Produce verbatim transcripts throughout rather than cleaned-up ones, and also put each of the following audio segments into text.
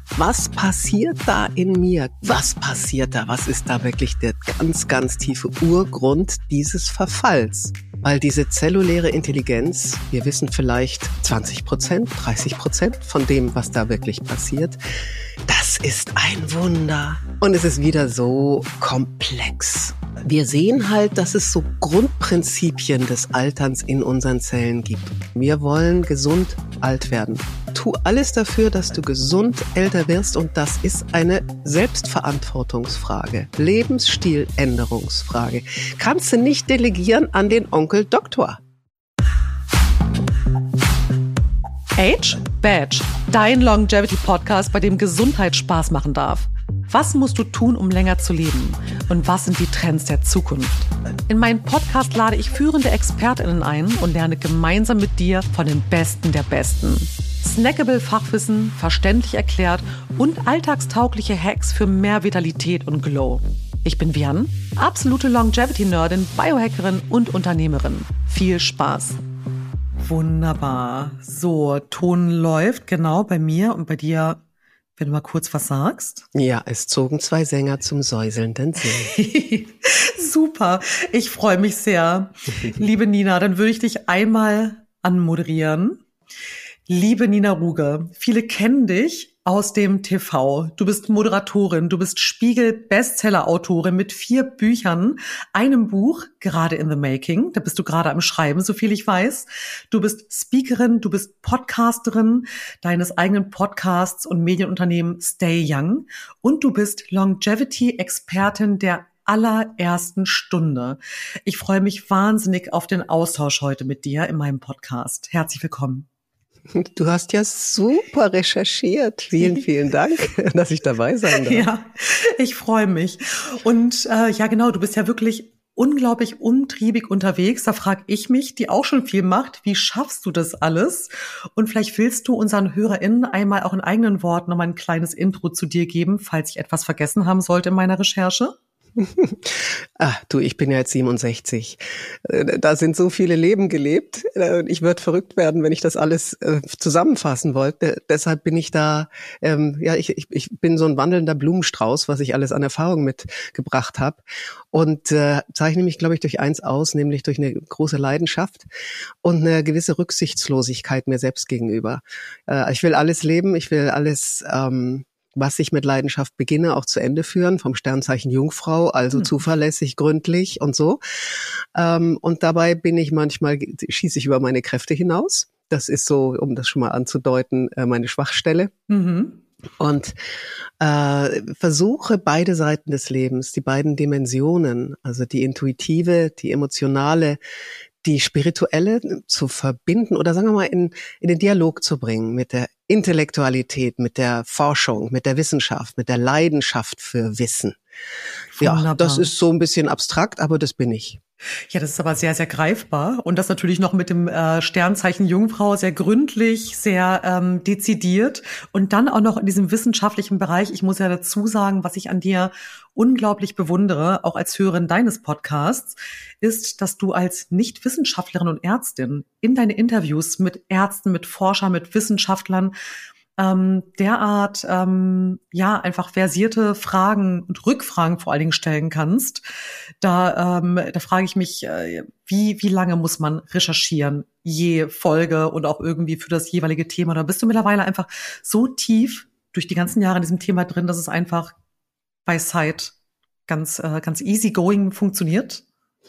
Was passiert da in mir? Was passiert da? Was ist da wirklich der ganz, ganz tiefe Urgrund dieses Verfalls? Weil diese zelluläre Intelligenz, wir wissen vielleicht zwanzig Prozent, dreißig Prozent von dem, was da wirklich passiert, das ist ein Wunder. Und es ist wieder so komplex. Wir sehen halt, dass es so Grundprinzipien des Alterns in unseren Zellen gibt. Wir wollen gesund alt werden. Tu alles dafür, dass du gesund älter wirst, und das ist eine Selbstverantwortungsfrage, Lebensstiländerungsfrage. Kannst du nicht delegieren an den Onkel Doktor. Age Badge, dein Longevity-Podcast, bei dem Gesundheit Spaß machen darf. Was musst du tun, um länger zu leben? Und was sind die Trends der Zukunft? In meinem Podcast lade ich führende ExpertInnen ein und lerne gemeinsam mit dir von den Besten der Besten. Snackable Fachwissen, verständlich erklärt und alltagstaugliche Hacks für mehr Vitalität und Glow. Ich bin Vian, absolute Longevity-Nerdin, Biohackerin und Unternehmerin. Viel Spaß! Wunderbar. So, Ton läuft, genau, bei mir und bei dir, wenn du mal kurz was sagst. Ja, es zogen zwei Sänger zum säuselnden See. Super, ich freue mich sehr. Liebe Nina, dann würde ich dich einmal anmoderieren. Liebe Nina Ruge, viele kennen dich aus dem T V. Du bist Moderatorin, du bist Spiegel-Bestseller-Autorin mit vier Büchern, einem Buch, gerade in the making, da bist du gerade am Schreiben, so viel ich weiß. Du bist Speakerin, du bist Podcasterin deines eigenen Podcasts und Medienunternehmen Stay Young, und du bist Longevity-Expertin der allerersten Stunde. Ich freue mich wahnsinnig auf den Austausch heute mit dir in meinem Podcast. Herzlich willkommen. Du hast ja super recherchiert. Vielen, vielen Dank, dass ich dabei sein darf. Ja, ich freue mich. Und äh, ja, genau, du bist ja wirklich unglaublich umtriebig unterwegs. Da frage ich mich, die auch schon viel macht, wie schaffst du das alles? Und vielleicht willst du unseren HörerInnen einmal auch in eigenen Worten nochmal ein kleines Intro zu dir geben, falls ich etwas vergessen haben sollte in meiner Recherche. Ah, du, ich bin ja jetzt siebenundsechzig. Da sind so viele Leben gelebt. Ich würde verrückt werden, wenn ich das alles äh, zusammenfassen wollte. Deshalb bin ich da, ähm, ja, ich, ich, ich bin so ein wandelnder Blumenstrauß, was ich alles an Erfahrung mitgebracht habe. Und äh, zeichne mich, glaube ich, durch eins aus, nämlich durch eine große Leidenschaft und eine gewisse Rücksichtslosigkeit mir selbst gegenüber. Äh, ich will alles leben, ich will alles ähm, was ich mit Leidenschaft beginne, auch zu Ende führen, vom Sternzeichen Jungfrau, also hm. zuverlässig, gründlich und so. Ähm, und dabei bin ich manchmal, schieße ich über meine Kräfte hinaus. Das ist so, um das schon mal anzudeuten, äh, meine Schwachstelle. Mhm. Und äh, versuche beide Seiten des Lebens, die beiden Dimensionen, also die intuitive, die emotionale, die spirituelle zu verbinden oder sagen wir mal in, in den Dialog zu bringen mit der Intellektualität, mit der Forschung, mit der Wissenschaft, mit der Leidenschaft für Wissen. Wunderbar. Ja, das ist so ein bisschen abstrakt, aber das bin ich. Ja, das ist aber sehr, sehr greifbar. Und das natürlich noch mit dem äh, Sternzeichen Jungfrau sehr gründlich, sehr ähm, dezidiert. Und dann auch noch in diesem wissenschaftlichen Bereich. Ich muss ja dazu sagen, was ich an dir unglaublich bewundere, auch als Hörerin deines Podcasts, ist, dass du als Nicht-Wissenschaftlerin und Ärztin in deine Interviews mit Ärzten, mit Forschern, mit Wissenschaftlern ähm, derart ähm, ja einfach versierte Fragen und Rückfragen vor allen Dingen stellen kannst. Da ähm, da frage ich mich, äh, wie wie lange muss man recherchieren je Folge und auch irgendwie für das jeweilige Thema? Da bist du mittlerweile einfach so tief durch die ganzen Jahre in diesem Thema drin, dass es einfach bei Sight ganz äh, ganz easy going funktioniert?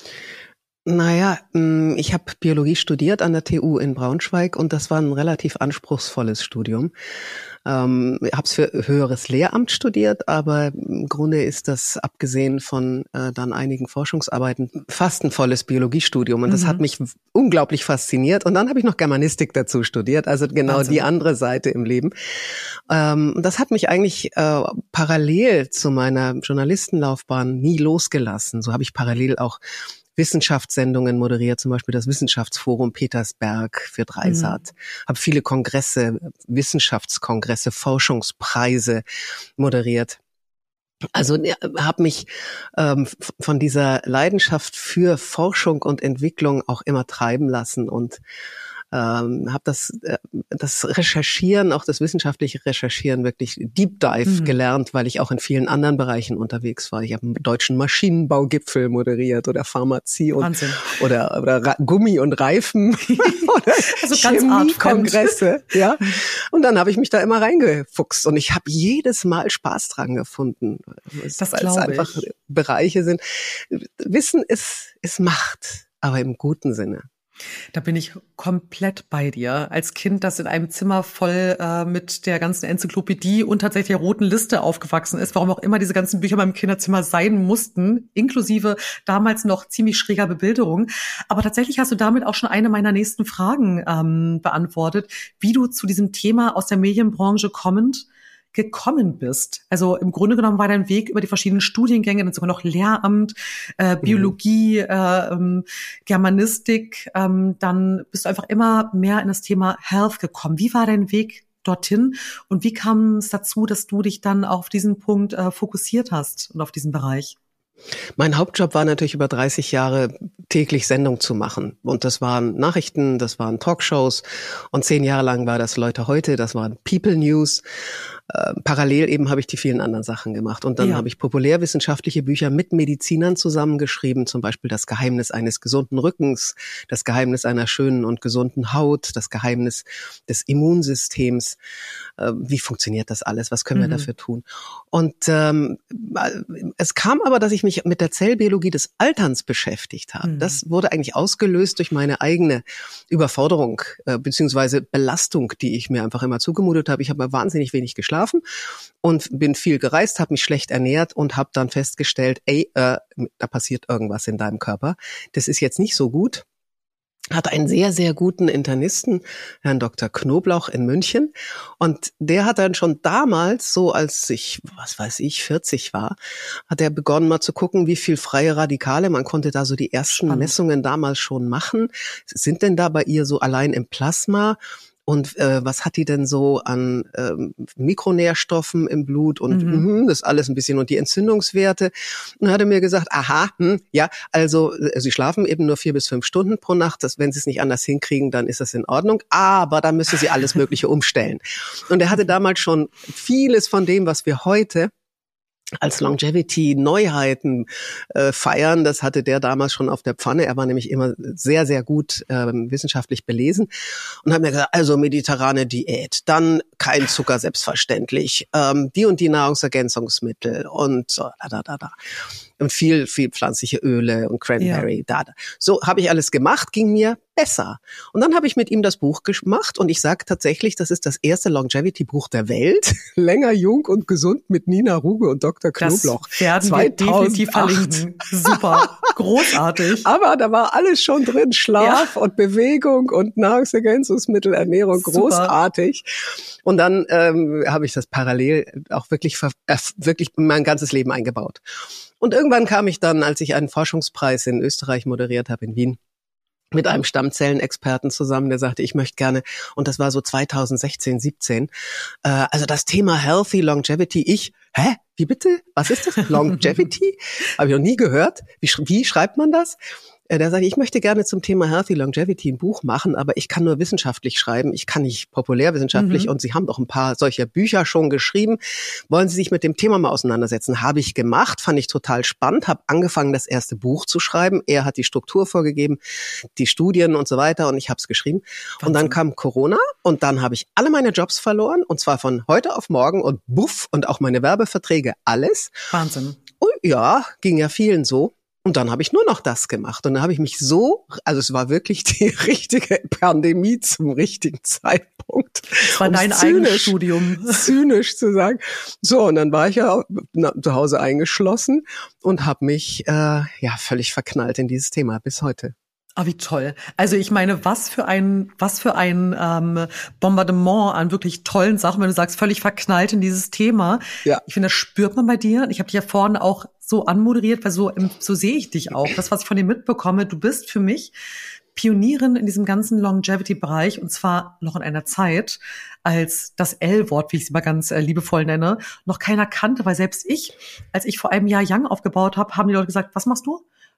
Naja, ich habe Biologie studiert an der T U in Braunschweig und das war ein relativ anspruchsvolles Studium. Ähm, ich habe es für höheres Lehramt studiert, aber im Grunde ist das, abgesehen von äh, dann einigen Forschungsarbeiten, fast ein volles Biologiestudium. Und das mhm. hat mich unglaublich fasziniert. Und dann habe ich noch Germanistik dazu studiert, also genau Wahnsinn. Die andere Seite im Leben. Ähm, das hat mich eigentlich äh, parallel zu meiner Journalistenlaufbahn nie losgelassen. So habe ich parallel auch Wissenschaftssendungen moderiert, zum Beispiel das Wissenschaftsforum Petersberg für Dreisat. Mhm. Habe viele Kongresse, Wissenschaftskongresse, Forschungspreise moderiert. Also habe mich ähm, von dieser Leidenschaft für Forschung und Entwicklung auch immer treiben lassen und ähm, habe das, äh, das Recherchieren, auch das wissenschaftliche Recherchieren wirklich Deep Dive mhm. gelernt, weil ich auch in vielen anderen Bereichen unterwegs war. Ich habe einen deutschen Maschinenbaugipfel moderiert oder Pharmazie und Wahnsinn. oder, oder Ra- Gummi und Reifen oder also ganz Chemiekongresse. Ja. Und dann habe ich mich da immer reingefuchst und ich habe jedes Mal Spaß dran gefunden. Das weil es einfach ich. Bereiche sind. Wissen ist, ist Macht, aber im guten Sinne. Da bin ich komplett bei dir. Als Kind, das in einem Zimmer voll äh, mit der ganzen Enzyklopädie und tatsächlich der roten Liste aufgewachsen ist, warum auch immer diese ganzen Bücher in meinem Kinderzimmer sein mussten, inklusive damals noch ziemlich schräger Bebilderung. Aber tatsächlich hast du damit auch schon eine meiner nächsten Fragen ähm, beantwortet, wie du zu diesem Thema aus der Medienbranche kommend gekommen bist. Also im Grunde genommen war dein Weg über die verschiedenen Studiengänge, dann sogar noch Lehramt, äh, Biologie, äh, ähm, Germanistik, ähm, dann bist du einfach immer mehr in das Thema Health gekommen. Wie war dein Weg dorthin und wie kam es dazu, dass du dich dann auf diesen Punkt äh, fokussiert hast und auf diesen Bereich? Mein Hauptjob war natürlich über dreißig Jahre täglich Sendung zu machen. Und das waren Nachrichten, das waren Talkshows. Und zehn Jahre lang war das Leute heute, das waren People News. Äh, parallel eben habe ich die vielen anderen Sachen gemacht. Und dann ja. habe ich populärwissenschaftliche Bücher mit Medizinern zusammengeschrieben. Zum Beispiel Das Geheimnis eines gesunden Rückens, Das Geheimnis einer schönen und gesunden Haut, Das Geheimnis des Immunsystems. Äh, wie funktioniert das alles? Was können wir mhm. dafür tun? Und ähm, es kam aber, dass ich mich mit der Zellbiologie des Alterns beschäftigt habe. Mhm. Das wurde eigentlich ausgelöst durch meine eigene Überforderung äh, beziehungsweise Belastung, die ich mir einfach immer zugemutet habe. Ich habe wahnsinnig wenig geschlafen und bin viel gereist, habe mich schlecht ernährt und habe dann festgestellt, ey, äh, da passiert irgendwas in deinem Körper. Das ist jetzt nicht so gut. Hat einen sehr, sehr guten Internisten, Herrn Doktor Knoblauch in München. Und der hat dann schon damals, so als ich, was weiß ich, vierzig war, hat er begonnen mal zu gucken, wie viel freie Radikale, man konnte da so die ersten Spannend. Messungen damals schon machen. Sind denn da bei ihr so allein im Plasma? Und äh, was hat die denn so an ähm, Mikronährstoffen im Blut und mhm. mh, das alles ein bisschen und die Entzündungswerte. Und dann hat er mir gesagt, aha, hm, ja, also äh, Sie schlafen eben nur vier bis fünf Stunden pro Nacht. Das, wenn Sie es nicht anders hinkriegen, dann ist das in Ordnung. Aber dann müssen Sie alles Mögliche umstellen. Und er hatte damals schon vieles von dem, was wir heute als Longevity-Neuheiten äh, feiern. Das hatte der damals schon auf der Pfanne. Er war nämlich immer sehr, sehr gut ähm, wissenschaftlich belesen und hat mir gesagt, also mediterrane Diät, dann kein Zucker selbstverständlich, ähm, die und die Nahrungsergänzungsmittel und so, da, da, da, da. Und viel, viel pflanzliche Öle und Cranberry, ja. da, da. So habe ich alles gemacht, ging mir besser. Und dann habe ich mit ihm das Buch gemacht und ich sage tatsächlich, das ist das erste Longevity-Buch der Welt. Länger, jung und gesund mit Nina Ruge und Doktor Knoblauch. Das werden zweitausendacht. Wir definitiv verlinken. Super, großartig. Aber da war alles schon drin. Schlaf ja. und Bewegung und Nahrungsergänzungsmittel, Ernährung, Super. Großartig. Und dann ähm, habe ich das parallel auch wirklich, äh, wirklich mein ganzes Leben eingebaut. Und irgendwann kam ich dann, als ich einen Forschungspreis in Österreich moderiert habe, in Wien, mit einem Stammzellenexperten zusammen, der sagte, ich möchte gerne, und das war so zweitausendsechzehn, siebzehn, äh, also das Thema Healthy Longevity, ich, hä, wie bitte, was ist das, Longevity? Habe ich noch nie gehört, wie, wie schreibt man das? Der sagte, ich möchte gerne zum Thema Healthy Longevity ein Buch machen, aber ich kann nur wissenschaftlich schreiben, ich kann nicht populärwissenschaftlich mhm. und Sie haben doch ein paar solcher Bücher schon geschrieben. Wollen Sie sich mit dem Thema mal auseinandersetzen? Habe ich gemacht, fand ich total spannend, habe angefangen, das erste Buch zu schreiben. Er hat die Struktur vorgegeben, die Studien und so weiter und ich habe es geschrieben. Wahnsinn. Und dann kam Corona und dann habe ich alle meine Jobs verloren und zwar von heute auf morgen und buff und auch meine Werbeverträge, alles. Wahnsinn. Und ja, ging ja vielen so. Und dann habe ich nur noch das gemacht. Und dann habe ich mich so, also es war wirklich die richtige Pandemie zum richtigen Zeitpunkt. Das war dein eigenes Studium. Zynisch zu sagen. So, und dann war ich ja na, zu Hause eingeschlossen und habe mich äh, ja völlig verknallt in dieses Thema bis heute. Ah, wie toll. Also ich meine, was für ein, was für ein ähm, Bombardement an wirklich tollen Sachen, wenn du sagst, völlig verknallt in dieses Thema. Ja. Ich finde, das spürt man bei dir. Ich habe dich ja vorhin auch so anmoderiert, weil so, so sehe ich dich auch. Das, was ich von dir mitbekomme, du bist für mich Pionierin in diesem ganzen Longevity-Bereich und zwar noch in einer Zeit, als das L-Wort, wie ich es mal ganz äh, liebevoll nenne, noch keiner kannte, weil selbst ich, als ich vor einem Jahr Young aufgebaut habe, haben die Leute gesagt, was machst du?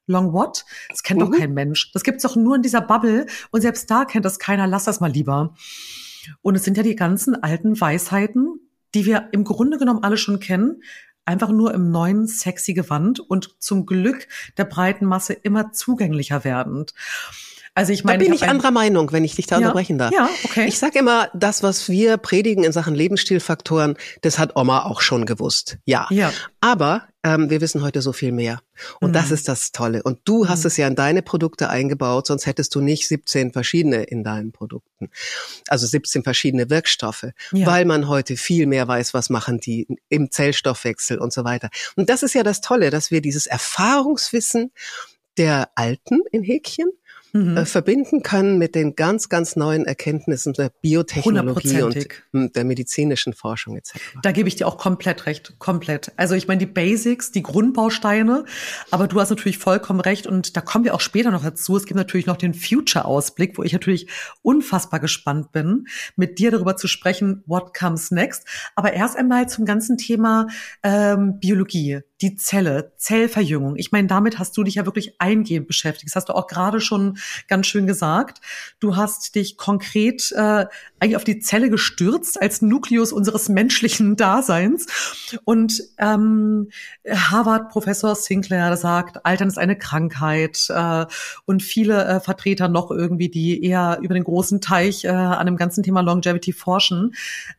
Long what? Das kennt Mhm. doch kein Mensch. Das gibt's doch nur in dieser Bubble und selbst da kennt das keiner. Lass das mal lieber. Und es sind ja die ganzen alten Weisheiten, die wir im Grunde genommen alle schon kennen, einfach nur im neuen sexy Gewand und zum Glück der breiten Masse immer zugänglicher werdend. Also ich meine, da bin ich, ich anderer Meinung, wenn ich dich da ja, unterbrechen darf. Ja, okay. Ich sage immer, das, was wir predigen in Sachen Lebensstilfaktoren, das hat Oma auch schon gewusst. Ja. Ja. Aber ähm, wir wissen heute so viel mehr. Und Mhm. das ist das Tolle. Und du hast Mhm. es ja in deine Produkte eingebaut, sonst hättest du nicht siebzehn verschiedene in deinen Produkten. Also siebzehn verschiedene Wirkstoffe, Ja. weil man heute viel mehr weiß, was machen die im Zellstoffwechsel und so weiter. Und das ist ja das Tolle, dass wir dieses Erfahrungswissen der Alten in Häkchen Mhm. äh, verbinden können mit den ganz, ganz neuen Erkenntnissen der Biotechnologie und Hundertprozentig. m, der medizinischen Forschung et cetera. Da gebe ich dir auch komplett recht, komplett. Also ich meine, die Basics, die Grundbausteine, aber du hast natürlich vollkommen recht und da kommen wir auch später noch dazu. Es gibt natürlich noch den Future-Ausblick, wo ich natürlich unfassbar gespannt bin, mit dir darüber zu sprechen, what comes next. Aber erst einmal zum ganzen Thema ähm, Biologie, die Zelle, Zellverjüngung. Ich meine, damit hast du dich ja wirklich eingehend beschäftigt. Das hast du auch gerade schon ganz schön gesagt. Du hast dich konkret äh, eigentlich auf die Zelle gestürzt als Nukleus unseres menschlichen Daseins. Und ähm, Harvard-Professor Sinclair sagt, Altern ist eine Krankheit. Äh, und viele äh, Vertreter noch irgendwie, die eher über den großen Teich äh, an dem ganzen Thema Longevity forschen.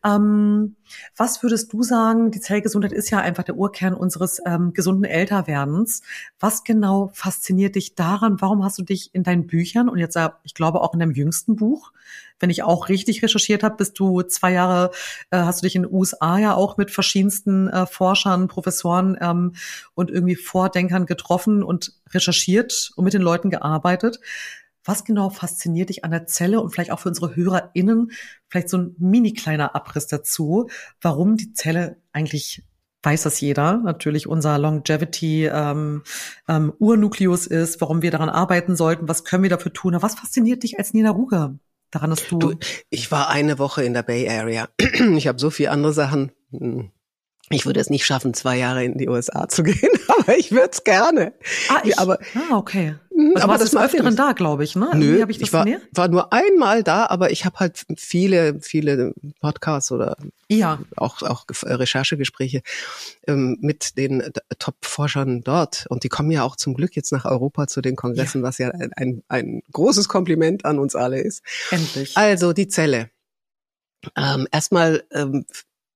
Ähm, Was würdest du sagen, die Zellgesundheit ist ja einfach der Urkern unseres ähm, gesunden Älterwerdens. Was genau fasziniert dich daran? Warum hast du dich in deinen Büchern und jetzt, äh, ich glaube auch in deinem jüngsten Buch, wenn ich auch richtig recherchiert habe, bist du zwei Jahre, äh, hast du dich in den U S A ja auch mit verschiedensten äh, Forschern, Professoren ähm, und irgendwie Vordenkern getroffen und recherchiert und mit den Leuten gearbeitet. Was genau fasziniert dich an der Zelle und vielleicht auch für unsere HörerInnen, vielleicht so ein mini kleiner Abriss dazu, warum die Zelle eigentlich, weiß das jeder, natürlich unser Longevity ähm, ähm, Urnukleus ist, warum wir daran arbeiten sollten, was können wir dafür tun? Aber was fasziniert dich als Nina Ruge daran, dass du... Du, ich war eine Woche in der Bay Area. Ich habe so viele andere Sachen. Ich würde es nicht schaffen, zwei Jahre in die U S A zu gehen, aber ich würde es gerne. Ah, ich, aber, ah okay. Aber du warst das des macht Öfteren nichts. da, glaube ich, ne? Nö, Irgendwie hab ich das ich war, näher? war nur einmal da, aber ich habe halt viele, viele Podcasts oder Ja. auch, auch Recherchegespräche ähm, mit den Top-Forschern dort. Und die kommen ja auch zum Glück jetzt nach Europa zu den Kongressen, ja. was ja ein, ein, ein großes Kompliment an uns alle ist. Endlich. Also die Zelle. Ähm, erstmal ähm,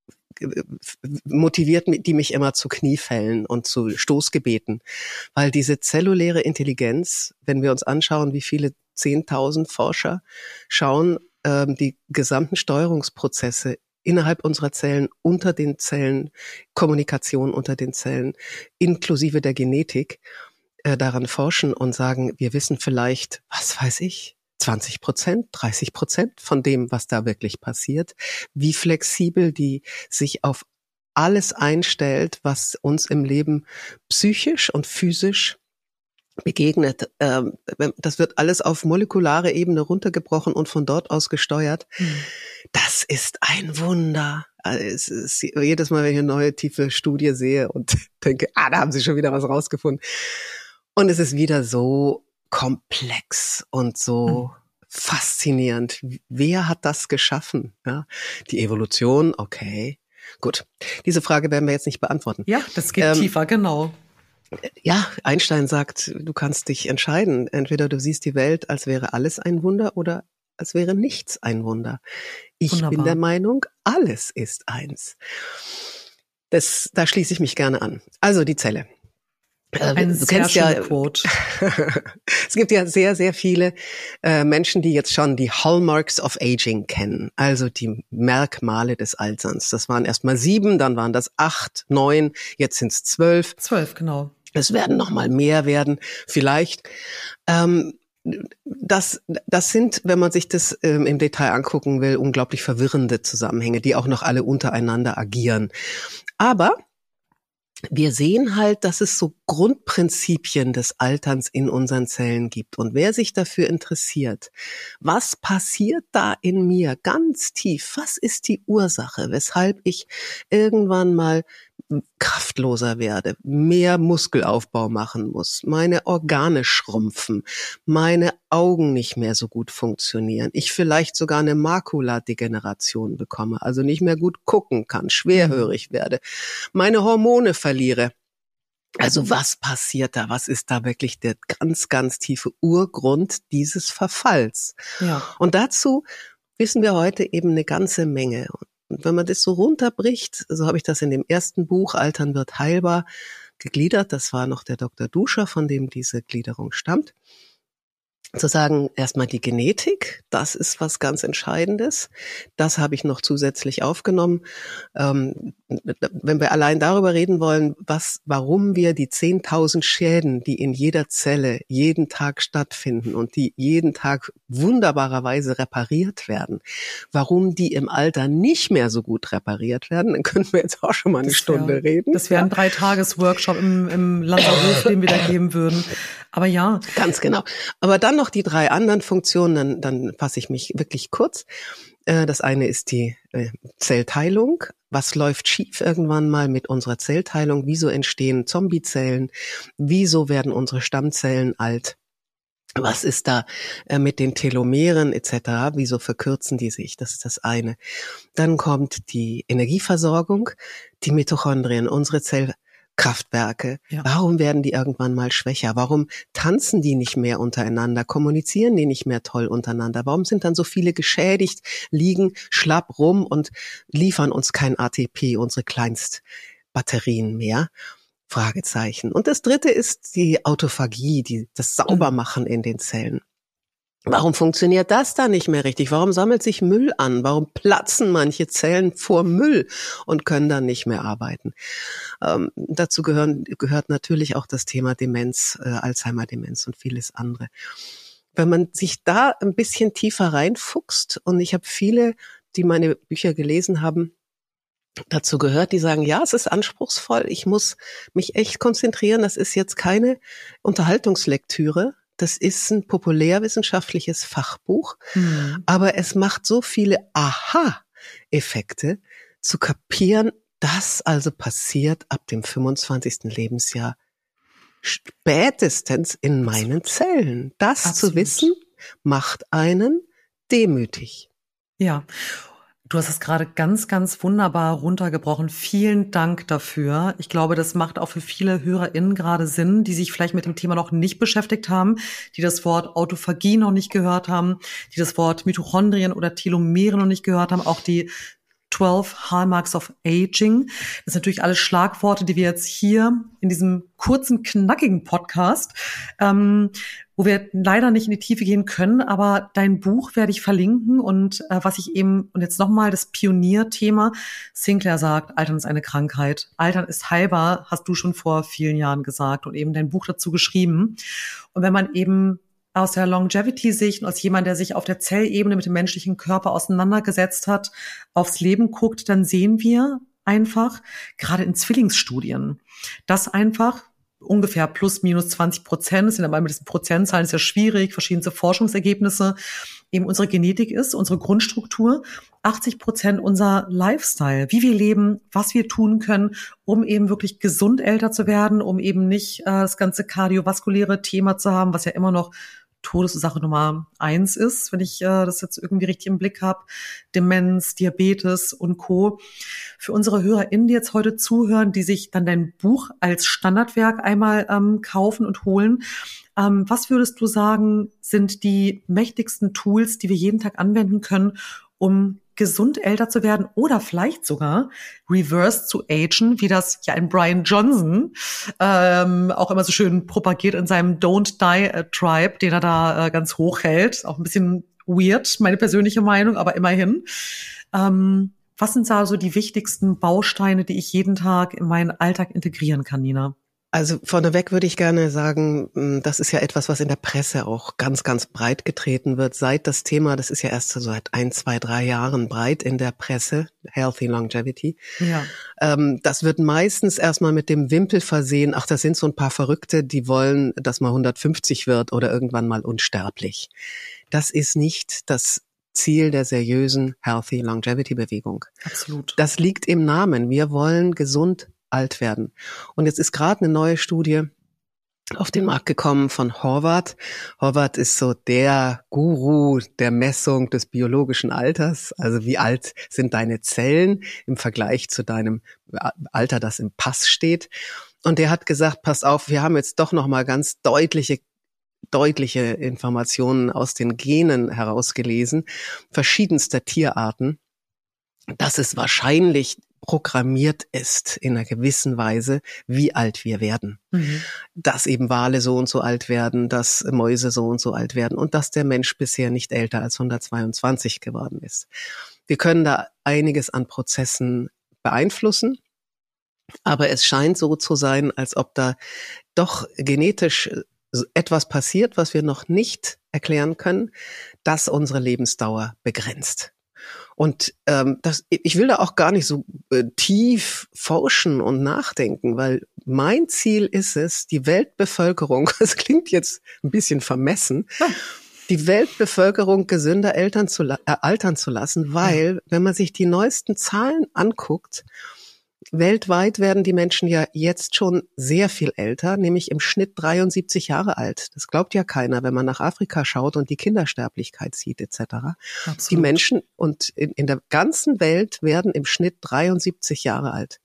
motiviert die mich immer zu Kniefällen und zu Stoßgebeten, weil diese zelluläre Intelligenz, wenn wir uns anschauen, wie viele zehntausend Forscher schauen, ähm, die gesamten Steuerungsprozesse innerhalb unserer Zellen, unter den Zellen, Kommunikation unter den Zellen, inklusive der Genetik, äh, daran forschen und sagen, wir wissen vielleicht, was weiß ich, zwanzig Prozent, dreißig Prozent von dem, was da wirklich passiert, wie flexibel die sich auf alles einstellt, was uns im Leben psychisch und physisch begegnet. Das wird alles auf molekulare Ebene runtergebrochen und von dort aus gesteuert. Hm. Das ist ein Wunder. Es ist jedes Mal, wenn ich eine neue tiefe Studie sehe und denke, ah, da haben sie schon wieder was rausgefunden. Und es ist wieder so komplex und so hm. faszinierend. Wer hat das geschaffen? Ja, die Evolution, okay. Gut, diese Frage werden wir jetzt nicht beantworten. Ja, das geht ähm, tiefer, genau. Ja, Einstein sagt, du kannst dich entscheiden. Entweder du siehst die Welt, als wäre alles ein Wunder oder als wäre nichts ein Wunder. Ich Wunderbar. bin der Meinung, alles ist eins. Das, da schließe ich mich gerne an. Also die Zelle. Ein du sehr kennst schöner ja, Quote. Es gibt ja sehr, sehr viele äh, Menschen, die jetzt schon die Hallmarks of Aging kennen, also die Merkmale des Alterns. Das waren erst mal sieben, dann waren das acht, neun, jetzt sind es zwölf. Zwölf, genau. Es werden noch mal mehr werden, vielleicht. Ähm, das, das sind, wenn man sich das ähm, im Detail angucken will, unglaublich verwirrende Zusammenhänge, die auch noch alle untereinander agieren. Aber wir sehen halt, dass es so Grundprinzipien des Alterns in unseren Zellen gibt. Und wer sich dafür interessiert, was passiert da in mir ganz tief? Was ist die Ursache, weshalb ich irgendwann mal kraftloser werde, mehr Muskelaufbau machen muss, meine Organe schrumpfen, meine Augen nicht mehr so gut funktionieren, ich vielleicht sogar eine Makuladegeneration bekomme, also nicht mehr gut gucken kann, schwerhörig werde, meine Hormone verliere. Also was passiert da? Was ist da wirklich der ganz, ganz tiefe Urgrund dieses Verfalls? Ja. Und dazu wissen wir heute eben eine ganze Menge. Und wenn man das so runterbricht, so habe ich das in dem ersten Buch Altern wird heilbar gegliedert, das war noch der Doktor Duscher, von dem diese Gliederung stammt, zu sagen, erstmal die Genetik, das ist was ganz Entscheidendes. Das habe ich noch zusätzlich aufgenommen. Ähm, wenn wir allein darüber reden wollen, was, warum wir die zehntausend Schäden, die in jeder Zelle jeden Tag stattfinden und die jeden Tag wunderbarerweise repariert werden, warum die im Alter nicht mehr so gut repariert werden, dann können wir jetzt auch schon mal eine das Stunde wär, reden. Das wäre ein Drei-Tages-Workshop im, im Lanzerhof, den wir da geben würden. Aber ja. Ganz genau. Aber dann noch die drei anderen Funktionen, dann, dann fasse ich mich wirklich kurz. Das eine ist die Zellteilung. Was läuft schief irgendwann mal mit unserer Zellteilung? Wieso entstehen Zombiezellen? Wieso werden unsere Stammzellen alt? Was ist da mit den Telomeren et cetera? Wieso verkürzen die sich? Das ist das eine. Dann kommt die Energieversorgung, die Mitochondrien, unsere Zell Kraftwerke. Ja. Warum werden die irgendwann mal schwächer? Warum tanzen die nicht mehr untereinander? Kommunizieren die nicht mehr toll untereinander? Warum sind dann so viele geschädigt, liegen schlapp rum und liefern uns kein A T P, unsere Kleinstbatterien mehr? Fragezeichen. Und das dritte ist die Autophagie, die, das Saubermachen in den Zellen. Warum funktioniert das da nicht mehr richtig? Warum sammelt sich Müll an? Warum platzen manche Zellen vor Müll und können dann nicht mehr arbeiten? Ähm, dazu gehören, gehört natürlich auch das Thema Demenz, äh, Alzheimer-Demenz und vieles andere. Wenn man sich da ein bisschen tiefer reinfuchst, und ich habe viele, die meine Bücher gelesen haben, dazu gehört, die sagen, ja, es ist anspruchsvoll, ich muss mich echt konzentrieren, das ist jetzt keine Unterhaltungslektüre, das ist ein populärwissenschaftliches Fachbuch, mhm. aber es macht so viele Aha-Effekte, zu kapieren, das also passiert ab dem fünfundzwanzigsten Lebensjahr spätestens in meinen Zellen. Das Absolut. Zu wissen, macht einen demütig. Ja. Du hast es gerade ganz, ganz wunderbar runtergebrochen. Vielen Dank dafür. Ich glaube, das macht auch für viele HörerInnen gerade Sinn, die sich vielleicht mit dem Thema noch nicht beschäftigt haben, die das Wort Autophagie noch nicht gehört haben, die das Wort Mitochondrien oder Telomere noch nicht gehört haben, auch die zwölf Hallmarks of Aging. Das sind natürlich alles Schlagworte, die wir jetzt hier in diesem kurzen, knackigen Podcast, ähm, wo wir leider nicht in die Tiefe gehen können, aber dein Buch werde ich verlinken und äh, was ich eben, und jetzt nochmal das Pionierthema, Sinclair sagt, Altern ist eine Krankheit. Altern ist heilbar, hast du schon vor vielen Jahren gesagt und eben dein Buch dazu geschrieben. Und wenn man eben aus der Longevity-Sicht und als jemand, der sich auf der Zellebene mit dem menschlichen Körper auseinandergesetzt hat, aufs Leben guckt, dann sehen wir einfach, gerade in Zwillingsstudien, dass einfach ungefähr plus minus zwanzig Prozent, das sind aber mit diesen Prozentzahlen ist ja schwierig, verschiedenste Forschungsergebnisse, eben unsere Genetik ist, unsere Grundstruktur, achtzig Prozent unser Lifestyle, wie wir leben, was wir tun können, um eben wirklich gesund älter zu werden, um eben nicht äh, das ganze kardiovaskuläre Thema zu haben, was ja immer noch Todesursache Nummer eins ist, wenn ich äh, das jetzt irgendwie richtig im Blick habe. Demenz, Diabetes und Co. Für unsere HörerInnen, die jetzt heute zuhören, die sich dann dein Buch als Standardwerk einmal ähm, kaufen und holen, ähm, was würdest du sagen, sind die mächtigsten Tools, die wir jeden Tag anwenden können, um gesund älter zu werden oder vielleicht sogar reverse zu agen, wie das ja ein Brian Johnson ähm, auch immer so schön propagiert in seinem Don't Die äh, Tribe, den er da äh, ganz hoch hält. Auch ein bisschen weird, meine persönliche Meinung, aber immerhin. Ähm, was sind da so die wichtigsten Bausteine, die ich jeden Tag in meinen Alltag integrieren kann, Nina? Also vorneweg würde ich gerne sagen, das ist ja etwas, was in der Presse auch ganz, ganz breit getreten wird. Seit das Thema, das ist ja erst so seit ein, zwei, drei Jahren breit in der Presse, Healthy Longevity. Ja. Das wird meistens erstmal mit dem Wimpel versehen, ach, das sind so ein paar Verrückte, die wollen, dass man hundertfünfzig wird oder irgendwann mal unsterblich. Das ist nicht das Ziel der seriösen Healthy Longevity Bewegung. Absolut. Das liegt im Namen. Wir wollen gesund alt werden. Und jetzt ist gerade eine neue Studie auf den Markt gekommen von Horvath. Horvath ist so der Guru der Messung des biologischen Alters. Also wie alt sind deine Zellen im Vergleich zu deinem Alter, das im Pass steht. Und der hat gesagt, pass auf, wir haben jetzt doch noch mal ganz deutliche deutliche Informationen aus den Genen herausgelesen, verschiedenster Tierarten, dass es wahrscheinlich programmiert ist in einer gewissen Weise, wie alt wir werden. Mhm. Dass eben Wale so und so alt werden, dass Mäuse so und so alt werden und dass der Mensch bisher nicht älter als hundertzweiundzwanzig geworden ist. Wir können da einiges an Prozessen beeinflussen, aber es scheint so zu sein, als ob da doch genetisch etwas passiert, was wir noch nicht erklären können, das unsere Lebensdauer begrenzt. Und ähm, das, ich will da auch gar nicht so äh, tief forschen und nachdenken, weil mein Ziel ist es, die Weltbevölkerung, das klingt jetzt ein bisschen vermessen, die Weltbevölkerung gesünder Eltern zu, äh, altern zu lassen, weil, ja. wenn man sich die neuesten Zahlen anguckt, weltweit werden die Menschen ja jetzt schon sehr viel älter, nämlich im Schnitt dreiundsiebzig Jahre alt. Das glaubt ja keiner, wenn man nach Afrika schaut und die Kindersterblichkeit sieht et cetera. Absolut. Die Menschen und in, in der ganzen Welt werden im Schnitt dreiundsiebzig Jahre alt.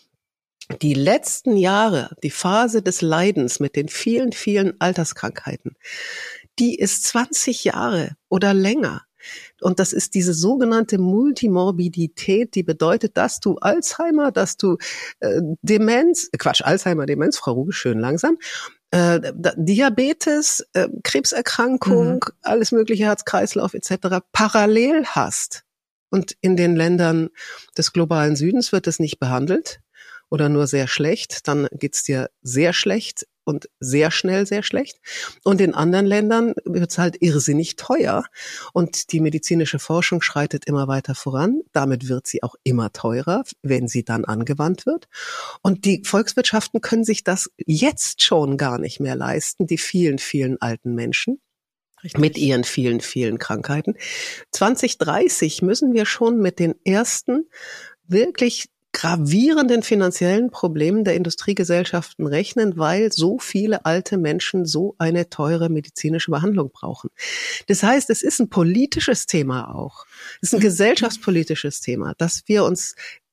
Die letzten Jahre, die Phase des Leidens mit den vielen, vielen Alterskrankheiten, die ist zwanzig Jahre oder länger. Und das ist diese sogenannte Multimorbidität, die bedeutet, dass du Alzheimer, dass du äh, Demenz, Quatsch, Alzheimer, Demenz, Frau Ruge, schön langsam, äh, Diabetes, äh, Krebserkrankung, mhm. alles mögliche, Herz-Kreislauf et cetera parallel hast. Und in den Ländern des globalen Südens wird es nicht behandelt oder nur sehr schlecht, dann geht's dir sehr schlecht. Und sehr schnell sehr schlecht. Und in anderen Ländern wird es halt irrsinnig teuer. Und die medizinische Forschung schreitet immer weiter voran. Damit wird sie auch immer teurer, wenn sie dann angewandt wird. Und die Volkswirtschaften können sich das jetzt schon gar nicht mehr leisten, die vielen, vielen alten Menschen. Richtig. Mit ihren vielen, vielen Krankheiten. zwanzig dreißig müssen wir schon mit den ersten wirklich gravierenden finanziellen Problemen der Industriegesellschaften rechnen, weil so viele alte Menschen so eine teure medizinische Behandlung brauchen. Das heißt, es ist ein politisches Thema auch. Es ist ein gesellschaftspolitisches Thema, dass wir uns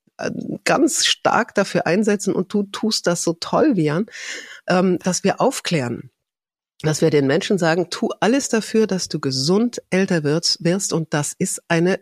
ganz stark dafür einsetzen und du tust das so toll, Vian, dass wir aufklären. Dass wir den Menschen sagen, tu alles dafür, dass du gesund älter wirst und das ist eine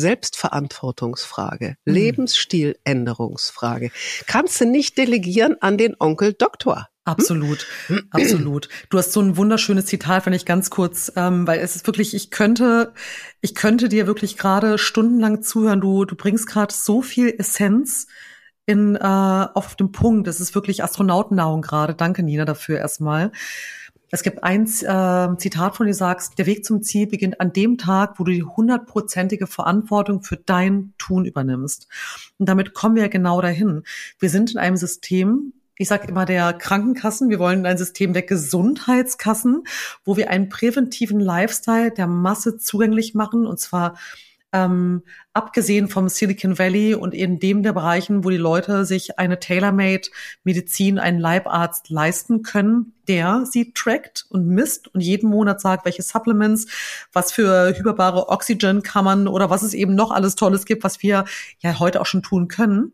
Selbstverantwortungsfrage, mhm. Lebensstiländerungsfrage. Kannst du nicht delegieren an den Onkel Doktor. Absolut, hm? absolut. Du hast so ein wunderschönes Zitat, wenn ich ganz kurz, ähm, weil es ist wirklich, ich könnte, ich könnte dir wirklich gerade stundenlang zuhören. Du, du bringst gerade so viel Essenz in äh, auf den Punkt. Das ist wirklich Astronautennahrung gerade. Danke, Nina, dafür erstmal. Es gibt ein äh, Zitat von dir, sagst, der Weg zum Ziel beginnt an dem Tag, wo du die hundertprozentige Verantwortung für dein Tun übernimmst. Und damit kommen wir genau dahin. Wir sind in einem System, ich sage immer der Krankenkassen, wir wollen in ein System der Gesundheitskassen, wo wir einen präventiven Lifestyle der Masse zugänglich machen, und zwar Ähm, abgesehen vom Silicon Valley und in dem der Bereichen, wo die Leute sich eine tailor-made Medizin, einen Leibarzt leisten können, der sie trackt und misst und jeden Monat sagt, welche Supplements, was für hyperbare Oxygen-Kammern oder was es eben noch alles Tolles gibt, was wir ja heute auch schon tun können.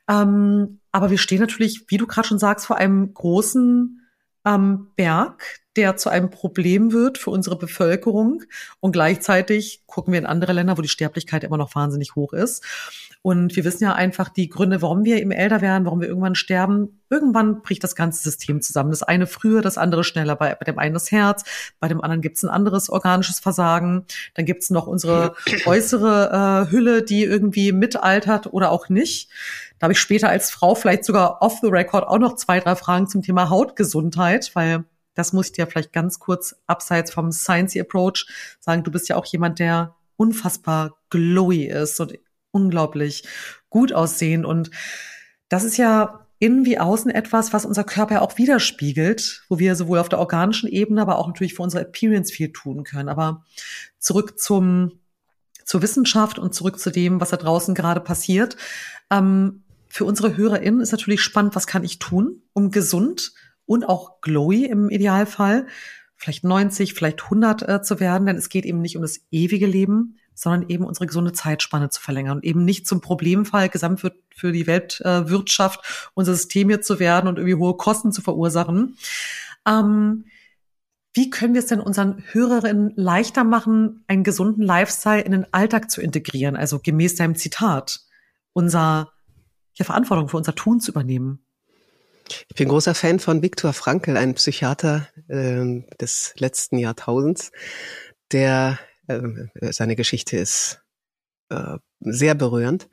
Ähm, aber wir stehen natürlich, wie du gerade schon sagst, vor einem großen ähm, Berg, der zu einem Problem wird für unsere Bevölkerung. Und gleichzeitig gucken wir in andere Länder, wo die Sterblichkeit immer noch wahnsinnig hoch ist. Und wir wissen ja einfach die Gründe, warum wir eben älter werden, warum wir irgendwann sterben. Irgendwann bricht das ganze System zusammen. Das eine früher, das andere schneller. Bei, bei dem einen das Herz, bei dem anderen gibt es ein anderes organisches Versagen. Dann gibt es noch unsere äußere äh, Hülle, die irgendwie mitaltert oder auch nicht. Da habe ich später als Frau vielleicht sogar off the record auch noch zwei, drei Fragen zum Thema Hautgesundheit, weil das muss ich dir vielleicht ganz kurz abseits vom Sciencey Approach sagen. Du bist ja auch jemand, der unfassbar glowy ist und unglaublich gut aussehen. Und das ist ja innen wie außen etwas, was unser Körper auch widerspiegelt, wo wir sowohl auf der organischen Ebene, aber auch natürlich für unsere Appearance viel tun können. Aber zurück zum, zur Wissenschaft und zurück zu dem, was da draußen gerade passiert. Ähm, für unsere HörerInnen ist natürlich spannend, was kann ich tun, um gesund und auch glowy im Idealfall, vielleicht neunzig, vielleicht hundert äh, zu werden, denn es geht eben nicht um das ewige Leben, sondern eben unsere gesunde Zeitspanne zu verlängern und eben nicht zum Problemfall gesamt für, für die Weltwirtschaft, äh, unser System hier zu werden und irgendwie hohe Kosten zu verursachen. Ähm, wie können wir es denn unseren Hörerinnen leichter machen, einen gesunden Lifestyle in den Alltag zu integrieren, also gemäß deinem Zitat, unser ja, Verantwortung für unser Tun zu übernehmen? Ich bin großer Fan von Viktor Frankl, einem Psychiater äh, des letzten Jahrtausends, der, äh, seine Geschichte ist äh, sehr berührend,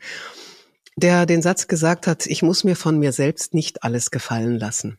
der den Satz gesagt hat, ich muss mir von mir selbst nicht alles gefallen lassen.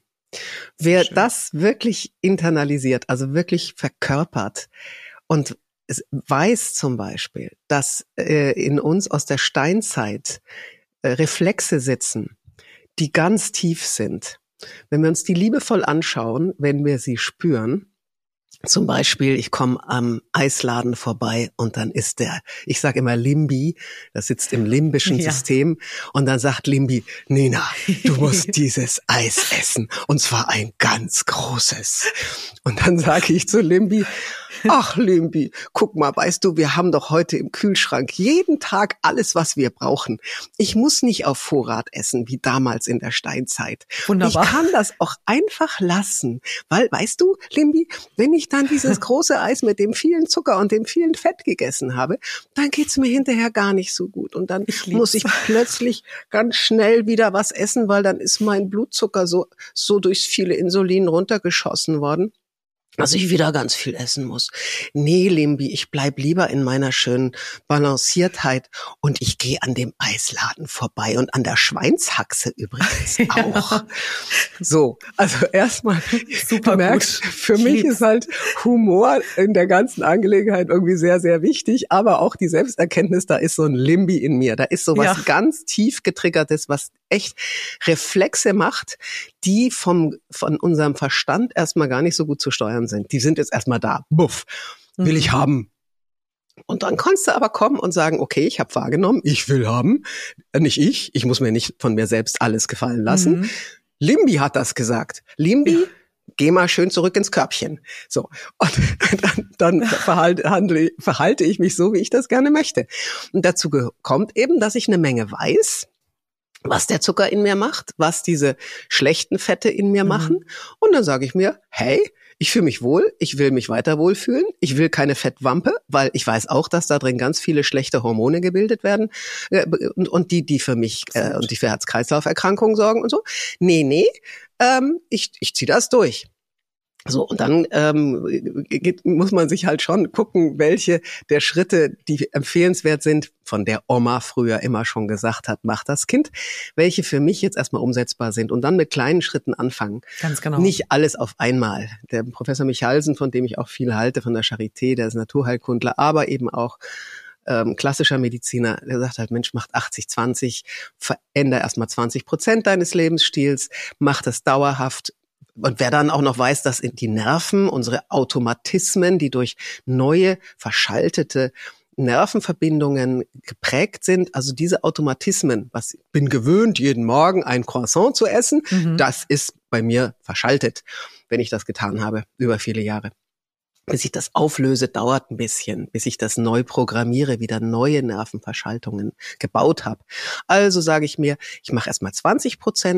Wer Schön. Das wirklich internalisiert, also wirklich verkörpert und es weiß zum Beispiel, dass äh, in uns aus der Steinzeit äh, Reflexe sitzen, die ganz tief sind. Wenn wir uns die liebevoll anschauen, wenn wir sie spüren, zum Beispiel, ich komme am Eisladen vorbei und dann ist der, ich sage immer Limbi, das sitzt im limbischen ja. System und dann sagt Limbi, Nina, du musst dieses Eis essen und zwar ein ganz großes. Und dann sage ich zu Limbi, ach Limbi, guck mal, weißt du, wir haben doch heute im Kühlschrank jeden Tag alles, was wir brauchen. Ich muss nicht auf Vorrat essen, wie damals in der Steinzeit. Wunderbar. Ich kann das auch einfach lassen, weil, weißt du, Limbi, wenn ich dann dieses große Eis mit dem vielen Zucker und dem vielen Fett gegessen habe, dann geht's mir hinterher gar nicht so gut. Und dann ich muss ich plötzlich ganz schnell wieder was essen, weil dann ist mein Blutzucker so, so durchs viele Insulin runtergeschossen worden, dass ich wieder ganz viel essen muss. Nee, Limbi, ich bleib lieber in meiner schönen Balanciertheit und ich gehe an dem Eisladen vorbei und an der Schweinshaxe übrigens auch. Ja. So, also erstmal, super, du merkst, gut. Für mich ist halt Humor in der ganzen Angelegenheit irgendwie sehr, sehr wichtig, aber auch die Selbsterkenntnis, da ist so ein Limbi in mir, da ist sowas ja. ganz tief getriggertes, was echt Reflexe macht, die vom von unserem Verstand erstmal gar nicht so gut zu steuern sind. Die sind jetzt erstmal da. Buff, will mhm. ich haben. Und dann kannst du aber kommen und sagen, okay, ich habe wahrgenommen, ich will haben. Nicht ich, ich muss mir nicht von mir selbst alles gefallen lassen. Mhm. Limbi hat das gesagt. Limbi, ja. Geh mal schön zurück ins Körbchen. So. Und dann, dann verhalte, handle, verhalte ich mich so, wie ich das gerne möchte. Und dazu kommt eben, dass ich eine Menge weiß, was der Zucker in mir macht, was diese schlechten Fette in mir mhm. machen. Und dann sage ich mir, hey, ich fühle mich wohl, ich will mich weiter wohlfühlen, ich will keine Fettwampe, weil ich weiß auch, dass da drin ganz viele schlechte Hormone gebildet werden äh, und, und die, die für mich äh, und die für Herz-Kreislauf-Erkrankungen sorgen und so. Nee, nee, ähm, ich, ich ziehe das durch. So, und dann ähm, geht, muss man sich halt schon gucken, welche der Schritte, die empfehlenswert sind, von der Oma früher immer schon gesagt hat, mach das Kind, welche für mich jetzt erstmal umsetzbar sind und dann mit kleinen Schritten anfangen. Ganz genau. Nicht alles auf einmal. Der Professor Michalsen, von dem ich auch viel halte, von der Charité, der ist Naturheilkundler, aber eben auch ähm, klassischer Mediziner, der sagt halt, Mensch, macht achtzig zwanzig, veränder erstmal zwanzig Prozent deines Lebensstils, mach das dauerhaft. Und wer dann auch noch weiß, dass die Nerven, unsere Automatismen, die durch neue, verschaltete Nervenverbindungen geprägt sind, also diese Automatismen, was ich bin gewöhnt, jeden Morgen ein Croissant zu essen, mhm. das ist bei mir verschaltet, wenn ich das getan habe, über viele Jahre. Bis ich das auflöse, dauert ein bisschen, bis ich das neu programmiere, wieder neue Nervenverschaltungen gebaut habe. Also sage ich mir, ich mache erstmal zwanzig Prozent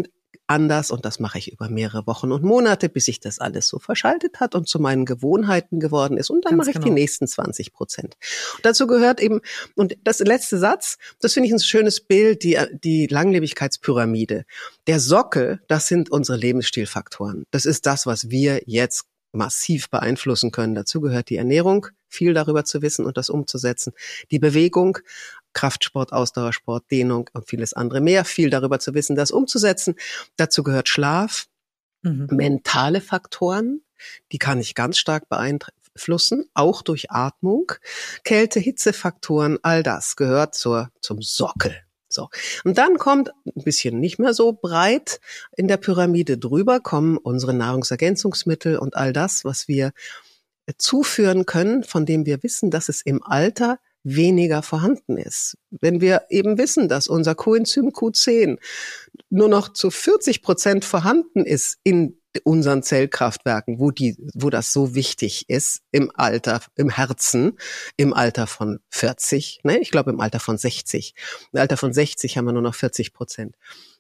anders und das mache ich über mehrere Wochen und Monate, bis sich das alles so verschaltet hat und zu meinen Gewohnheiten geworden ist. Und dann Ganz mache ich genau. die nächsten zwanzig Prozent. Und dazu gehört eben, und das letzte Satz, das finde ich ein schönes Bild, die, die Langlebigkeitspyramide. Der Sockel, das sind unsere Lebensstilfaktoren. Das ist das, was wir jetzt massiv beeinflussen können. Dazu gehört die Ernährung, viel darüber zu wissen und das umzusetzen. Die Bewegung, Kraftsport, Ausdauersport, Dehnung und vieles andere mehr, viel darüber zu wissen, das umzusetzen. Dazu gehört Schlaf, mhm. mentale Faktoren, die kann ich ganz stark beeinflussen, auch durch Atmung, Kälte, Hitzefaktoren, all das gehört zur, zum Sockel. So. Und dann kommt ein bisschen nicht mehr so breit in der Pyramide drüber, kommen unsere Nahrungsergänzungsmittel und all das, was wir zuführen können, von dem wir wissen, dass es im Alter weniger vorhanden ist. Wenn wir eben wissen, dass unser Coenzym Q zehn nur noch zu vierzig Prozent vorhanden ist in unseren Zellkraftwerken, wo die, wo das so wichtig ist im Alter, im Herzen, im Alter von vierzig, ne, ich glaube im Alter von sechzig. Im Alter von sechzig haben wir nur noch vierzig Prozent.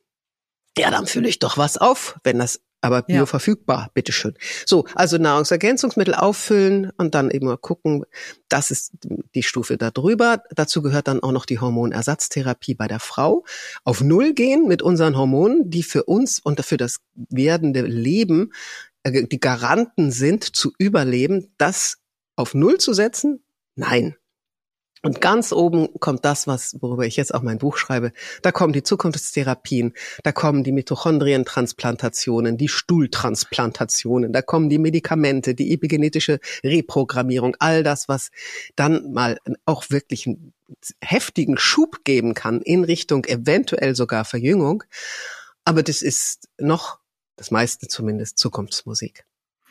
Ja, dann fülle ich doch was auf, wenn das aber bioverfügbar, ja. bitteschön. So, also Nahrungsergänzungsmittel auffüllen und dann eben mal gucken, das ist die Stufe da drüber. Dazu gehört dann auch noch die Hormonersatztherapie bei der Frau. Auf Null gehen mit unseren Hormonen, die für uns und für das werdende Leben äh, die Garanten sind, zu überleben. Das auf Null zu setzen? Nein. Und ganz oben kommt das, was, worüber ich jetzt auch mein Buch schreibe. Da kommen die Zukunftstherapien, da kommen die Mitochondrientransplantationen, die Stuhltransplantationen, da kommen die Medikamente, die epigenetische Reprogrammierung, all das, was dann mal auch wirklich einen heftigen Schub geben kann in Richtung eventuell sogar Verjüngung. Aber das ist noch, das meiste zumindest, Zukunftsmusik.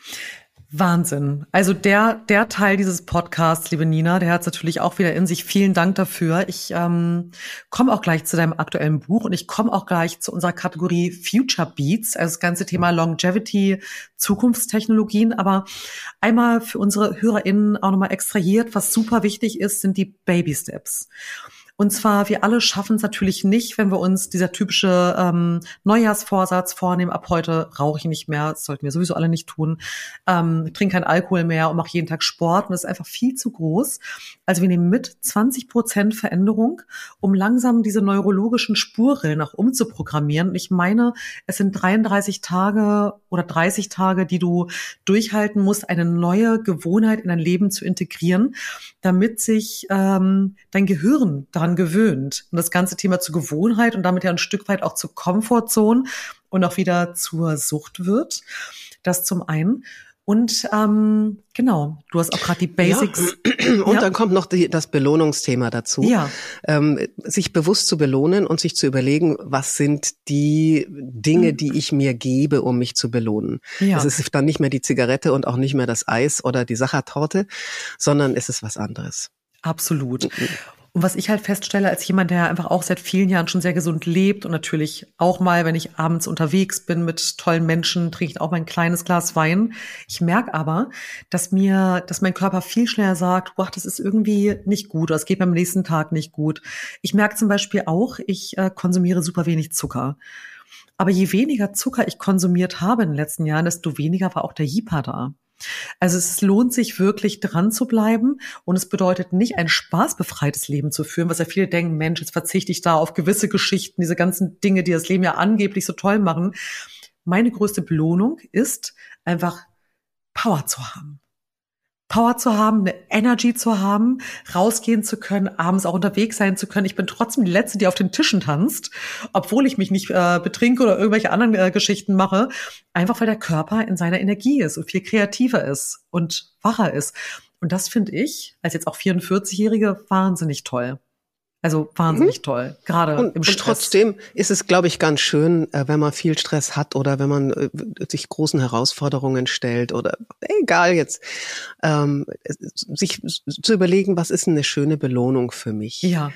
Wahnsinn. Also der der Teil dieses Podcasts, liebe Nina, der hat es natürlich auch wieder in sich. Vielen Dank dafür. Ich ähm, komme auch gleich zu deinem aktuellen Buch und ich komme auch gleich zu unserer Kategorie Future Beats, also das ganze Thema Longevity, Zukunftstechnologien. Aber einmal für unsere HörerInnen auch nochmal extrahiert, was super wichtig ist, sind die Baby Steps. Und zwar, wir alle schaffen es natürlich nicht, wenn wir uns dieser typische ähm, Neujahrsvorsatz vornehmen, ab heute rauche ich nicht mehr, das sollten wir sowieso alle nicht tun, ähm, trinke keinen Alkohol mehr und mache jeden Tag Sport. Und das ist einfach viel zu groß. Also wir nehmen mit zwanzig Prozent Veränderung, um langsam diese neurologischen Spurrillen auch umzuprogrammieren. Und ich meine, es sind dreiunddreißig Tage oder dreißig Tage, die du durchhalten musst, eine neue Gewohnheit in dein Leben zu integrieren, damit sich ähm, dein Gehirn daran gewöhnt. Und das ganze Thema zur Gewohnheit und damit ja ein Stück weit auch zur Komfortzone und auch wieder zur Sucht wird. Das zum einen. Und ähm, genau, du hast auch gerade die Basics. Ja. Und ja. dann kommt noch die, das Belohnungsthema dazu. Ja. Ähm, sich bewusst zu belohnen und sich zu überlegen, was sind die Dinge, die ich mir gebe, um mich zu belohnen. Ja. Es ist dann nicht mehr die Zigarette und auch nicht mehr das Eis oder die Sachertorte, sondern es ist was anderes. Absolut. Und was ich halt feststelle, als jemand, der einfach auch seit vielen Jahren schon sehr gesund lebt und natürlich auch mal, wenn ich abends unterwegs bin mit tollen Menschen, trinke ich auch mal ein kleines Glas Wein. Ich merke aber, dass mir, dass mein Körper viel schneller sagt, boah, das ist irgendwie nicht gut, oder es geht mir am nächsten Tag nicht gut. Ich merke zum Beispiel auch, ich äh, konsumiere super wenig Zucker. Aber je weniger Zucker ich konsumiert habe in den letzten Jahren, desto weniger war auch der Jipa da. Also es lohnt sich wirklich dran zu bleiben und es bedeutet nicht ein spaßbefreites Leben zu führen, was ja viele denken, Mensch, jetzt verzichte ich da auf gewisse Geschichten, diese ganzen Dinge, die das Leben ja angeblich so toll machen. Meine größte Belohnung ist einfach Power zu haben. Power zu haben, eine Energy zu haben, rausgehen zu können, abends auch unterwegs sein zu können. Ich bin trotzdem die Letzte, die auf den Tischen tanzt, obwohl ich mich nicht äh, betrinke oder irgendwelche anderen äh, Geschichten mache. Einfach weil der Körper in seiner Energie ist und viel kreativer ist und wacher ist. Und das finde ich, als jetzt auch vierundvierzigjährige, wahnsinnig toll. Also wahnsinnig mhm. toll, gerade und, im Stress. Und trotzdem ist es, glaube ich, ganz schön, wenn man viel Stress hat oder wenn man sich großen Herausforderungen stellt oder egal jetzt, ähm, sich zu überlegen, was ist eine schöne Belohnung für mich? Ja.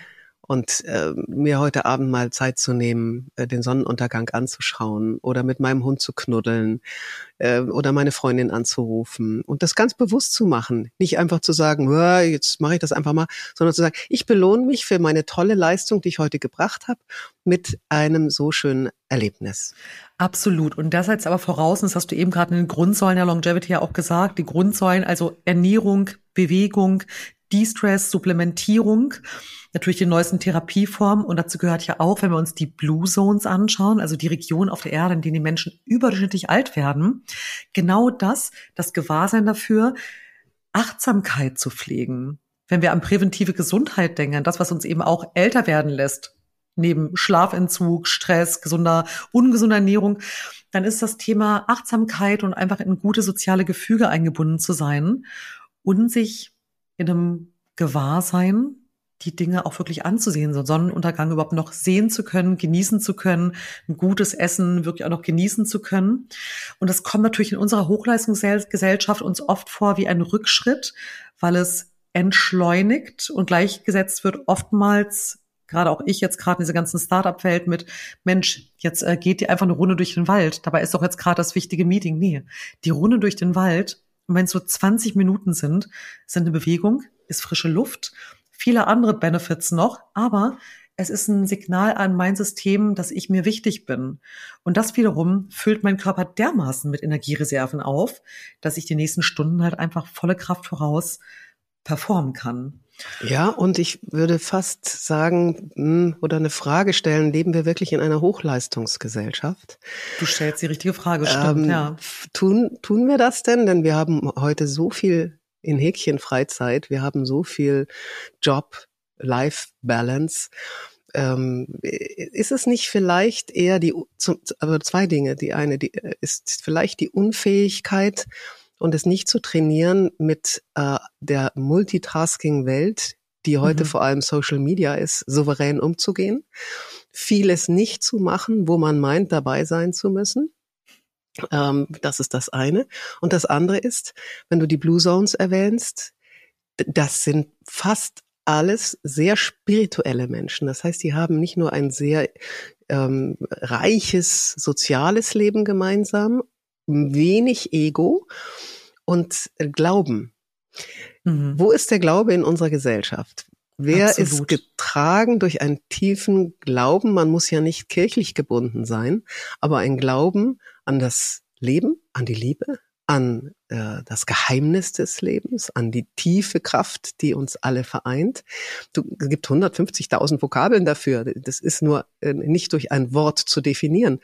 Und äh, mir heute Abend mal Zeit zu nehmen, äh, den Sonnenuntergang anzuschauen oder mit meinem Hund zu knuddeln äh, oder meine Freundin anzurufen und das ganz bewusst zu machen. Nicht einfach zu sagen, jetzt mache ich das einfach mal, sondern zu sagen, ich belohne mich für meine tolle Leistung, die ich heute gebracht habe, mit einem so schönen Erlebnis. Absolut. Und das setzt aber voraus, und das hast du eben gerade in den Grundsäulen der Longevity ja auch gesagt, die Grundsäulen, also Ernährung, Bewegung, De-Stress, Supplementierung, natürlich die neuesten Therapieformen. Und dazu gehört ja auch, wenn wir uns die Blue Zones anschauen, also die Region auf der Erde, in denen die Menschen überdurchschnittlich alt werden, genau das, das Gewahrsein dafür, Achtsamkeit zu pflegen. Wenn wir an präventive Gesundheit denken, das, was uns eben auch älter werden lässt, neben Schlafentzug, Stress, gesunder, ungesunder Ernährung, dann ist das Thema Achtsamkeit und einfach in gute soziale Gefüge eingebunden zu sein und sich in einem Gewahrsein die Dinge auch wirklich anzusehen, so einen Sonnenuntergang überhaupt noch sehen zu können, genießen zu können, ein gutes Essen wirklich auch noch genießen zu können. Und das kommt natürlich in unserer Hochleistungsgesellschaft uns oft vor wie ein Rückschritt, weil es entschleunigt und gleichgesetzt wird oftmals, gerade auch ich jetzt gerade in dieser ganzen Start-up-Welt mit, Mensch, jetzt äh, geht die einfach eine Runde durch den Wald. Dabei ist doch jetzt gerade das wichtige Meeting. Nee, die Runde durch den Wald, und wenn es so zwanzig Minuten sind, sind eine Bewegung, ist frische Luft, viele andere Benefits noch, aber es ist ein Signal an mein System, dass ich mir wichtig bin. Und das wiederum füllt mein Körper dermaßen mit Energiereserven auf, dass ich die nächsten Stunden halt einfach volle Kraft voraus performen kann. Ja, und ich würde fast sagen oder eine Frage stellen, leben wir wirklich in einer Hochleistungsgesellschaft? Du stellst die richtige Frage, stimmt, ähm, ja. Tun, tun wir das denn? Denn wir haben heute so viel in Häkchen Freizeit, wir haben so viel Job-Life-Balance. Ähm, ist es nicht vielleicht eher die, zum, aber zwei Dinge. Die eine, die ist vielleicht die Unfähigkeit, und es nicht zu trainieren mit äh, der Multitasking-Welt, die heute mhm. vor allem Social Media ist, souverän umzugehen, vieles nicht zu machen, wo man meint, dabei sein zu müssen. Ähm, das ist das eine. Und das andere ist, wenn du die Blue Zones erwähnst, das sind fast alles sehr spirituelle Menschen. Das heißt, die haben nicht nur ein sehr ähm, reiches soziales Leben gemeinsam, wenig Ego und Glauben. Mhm. Wo ist der Glaube in unserer Gesellschaft? Wer Absolut. Ist getragen durch einen tiefen Glauben? Man muss ja nicht kirchlich gebunden sein, aber ein Glauben an das Leben, an die Liebe, an äh, das Geheimnis des Lebens, an die tiefe Kraft, die uns alle vereint. Du, es gibt hundertfünfzigtausend Vokabeln dafür. Das ist nur äh, nicht durch ein Wort zu definieren.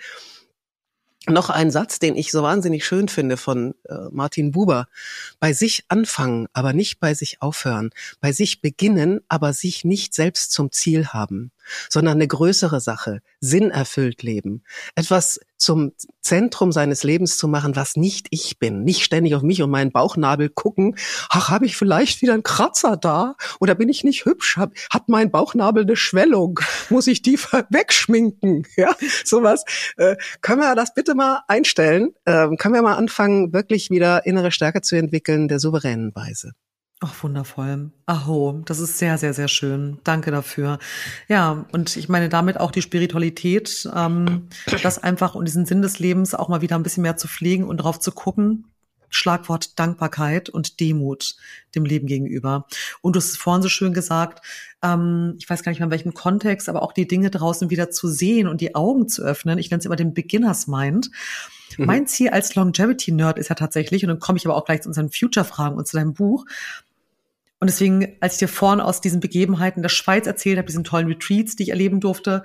Noch ein Satz, den ich so wahnsinnig schön finde von äh, Martin Buber. Bei sich anfangen, aber nicht bei sich aufhören. Bei sich beginnen, aber sich nicht selbst zum Ziel haben, sondern eine größere Sache, sinnerfüllt leben. Etwas zum Zentrum seines Lebens zu machen, was nicht ich bin. Nicht ständig auf mich und meinen Bauchnabel gucken. Ach, habe ich vielleicht wieder einen Kratzer da? Oder bin ich nicht hübsch? Hab, hat mein Bauchnabel eine Schwellung? Muss ich die wegschminken? Ja, sowas. Äh, können wir das bitte mal einstellen? Äh, können wir mal anfangen, wirklich wieder innere Stärke zu entwickeln, der souveränen Weise? Ach, wundervoll. Aho, das ist sehr, sehr, sehr schön. Danke dafür. Ja, und ich meine damit auch die Spiritualität, ähm, das einfach und diesen Sinn des Lebens auch mal wieder ein bisschen mehr zu pflegen und drauf zu gucken. Schlagwort Dankbarkeit und Demut dem Leben gegenüber. Und du hast es vorhin so schön gesagt, ähm, ich weiß gar nicht mehr in welchem Kontext, aber auch die Dinge draußen wieder zu sehen und die Augen zu öffnen. Ich nenne es immer den Beginner's Mind. Mhm. Mein Ziel als Longevity-Nerd ist ja tatsächlich, und dann komme ich aber auch gleich zu unseren Future-Fragen und zu deinem Buch. Und deswegen, als ich dir vorhin aus diesen Begebenheiten der Schweiz erzählt habe, diesen tollen Retreats, die ich erleben durfte,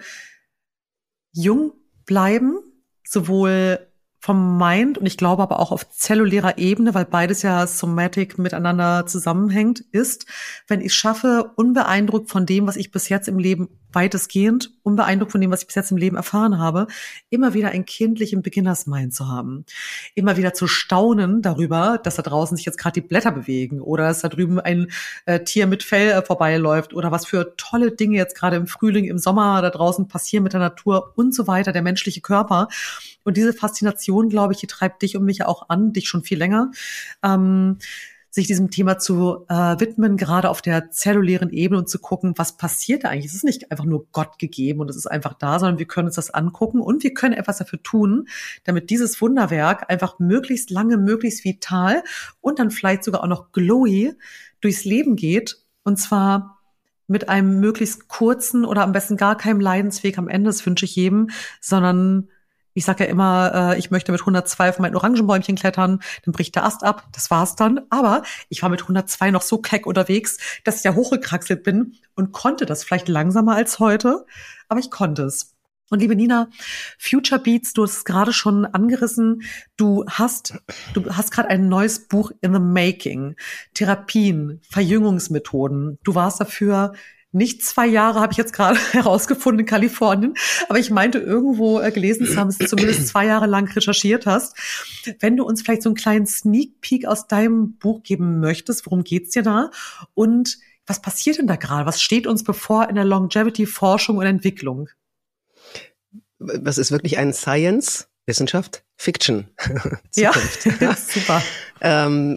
jung bleiben, sowohl vom Mind und ich glaube aber auch auf zellulärer Ebene, weil beides ja somatic miteinander zusammenhängt, ist, wenn ich schaffe, unbeeindruckt von dem, was ich bis jetzt im Leben weitestgehend, unbeeindruckt von dem, was ich bis jetzt im Leben erfahren habe, immer wieder einen kindlichen Beginners-Mind zu haben. Immer wieder zu staunen darüber, dass da draußen sich jetzt gerade die Blätter bewegen oder dass da drüben ein äh, Tier mit Fell äh, vorbeiläuft oder was für tolle Dinge jetzt gerade im Frühling, im Sommer da draußen passieren mit der Natur und so weiter, der menschliche Körper. Und diese Faszination, glaube ich, die treibt dich und mich auch an, dich schon viel länger. Ähm, sich diesem Thema zu äh, widmen, gerade auf der zellulären Ebene und zu gucken, was passiert da eigentlich. Es ist nicht einfach nur Gott gegeben und es ist einfach da, sondern wir können uns das angucken und wir können etwas dafür tun, damit dieses Wunderwerk einfach möglichst lange, möglichst vital und dann vielleicht sogar auch noch glowy durchs Leben geht. Und zwar mit einem möglichst kurzen oder am besten gar keinem Leidensweg am Ende, das wünsche ich jedem, sondern ich sage ja immer, äh, ich möchte mit hundertzwei auf mein Orangenbäumchen klettern, dann bricht der Ast ab, das war's dann. Aber ich war mit hundertzwei noch so keck unterwegs, dass ich ja hochgekraxelt bin und konnte das vielleicht langsamer als heute, aber ich konnte es. Und liebe Nina, Future Beats, du hast es gerade schon angerissen, du hast du hast gerade ein neues Buch in the making, Therapien, Verjüngungsmethoden. Du warst dafür nicht zwei Jahre, habe ich jetzt gerade herausgefunden, in Kalifornien, aber ich meinte irgendwo äh, gelesen zu haben, dass du zumindest zwei Jahre lang recherchiert hast. Wenn du uns vielleicht so einen kleinen Sneak Peek aus deinem Buch geben möchtest, worum geht's dir da? Und was passiert denn da gerade? Was steht uns bevor in der Longevity-Forschung und Entwicklung? Was ist wirklich ein Science, Wissenschaft, Fiction? Ja, super. ähm,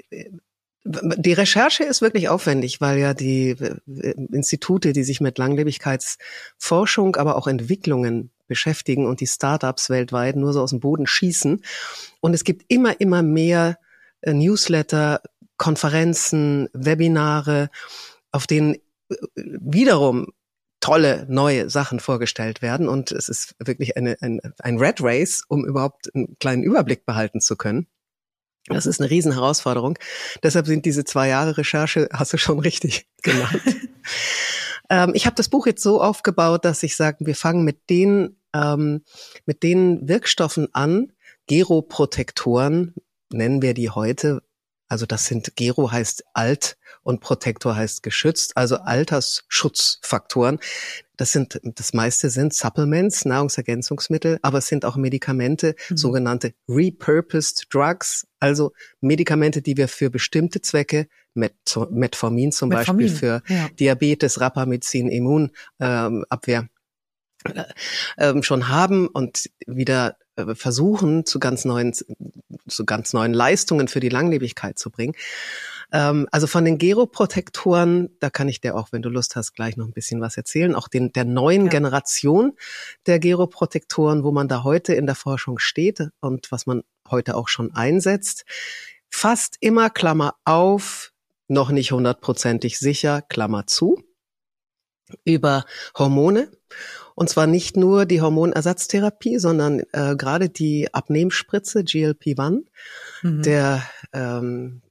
Die Recherche ist wirklich aufwendig, weil ja die Institute, die sich mit Langlebigkeitsforschung, aber auch Entwicklungen beschäftigen und die Startups weltweit nur so aus dem Boden schießen. Und es gibt immer, immer mehr Newsletter, Konferenzen, Webinare, auf denen wiederum tolle neue Sachen vorgestellt werden. Und es ist wirklich eine, ein, ein Rat Race, um überhaupt einen kleinen Überblick behalten zu können. Das ist eine Riesenherausforderung. Deshalb sind diese zwei Jahre Recherche, hast du schon richtig genannt. ähm, ich habe das Buch jetzt so aufgebaut, dass ich sage, wir fangen mit den, ähm, mit den Wirkstoffen an, Geroprotektoren nennen wir die heute. Also das sind, Gero heißt alt und Protektor heißt geschützt, also Altersschutzfaktoren. Das sind, das meiste sind Supplements, Nahrungsergänzungsmittel, aber es sind auch Medikamente, mhm. sogenannte repurposed drugs, also Medikamente, die wir für bestimmte Zwecke, Met, Metformin zum Metformin, Beispiel für ja. Diabetes, Rapamycin, Immunabwehr, äh, äh, schon haben und wieder äh, versuchen, zu ganz neuen, zu ganz neuen Leistungen für die Langlebigkeit zu bringen. Also von den Geroprotektoren, da kann ich dir auch, wenn du Lust hast, gleich noch ein bisschen was erzählen, auch den, der neuen ja. Generation der Geroprotektoren, wo man da heute in der Forschung steht und was man heute auch schon einsetzt. Fast immer, Klammer auf, noch nicht hundertprozentig sicher, Klammer zu, über Hormone. Und zwar nicht nur die Hormonersatztherapie, sondern äh, gerade die Abnehmspritze G L P eins, mhm. der ähm,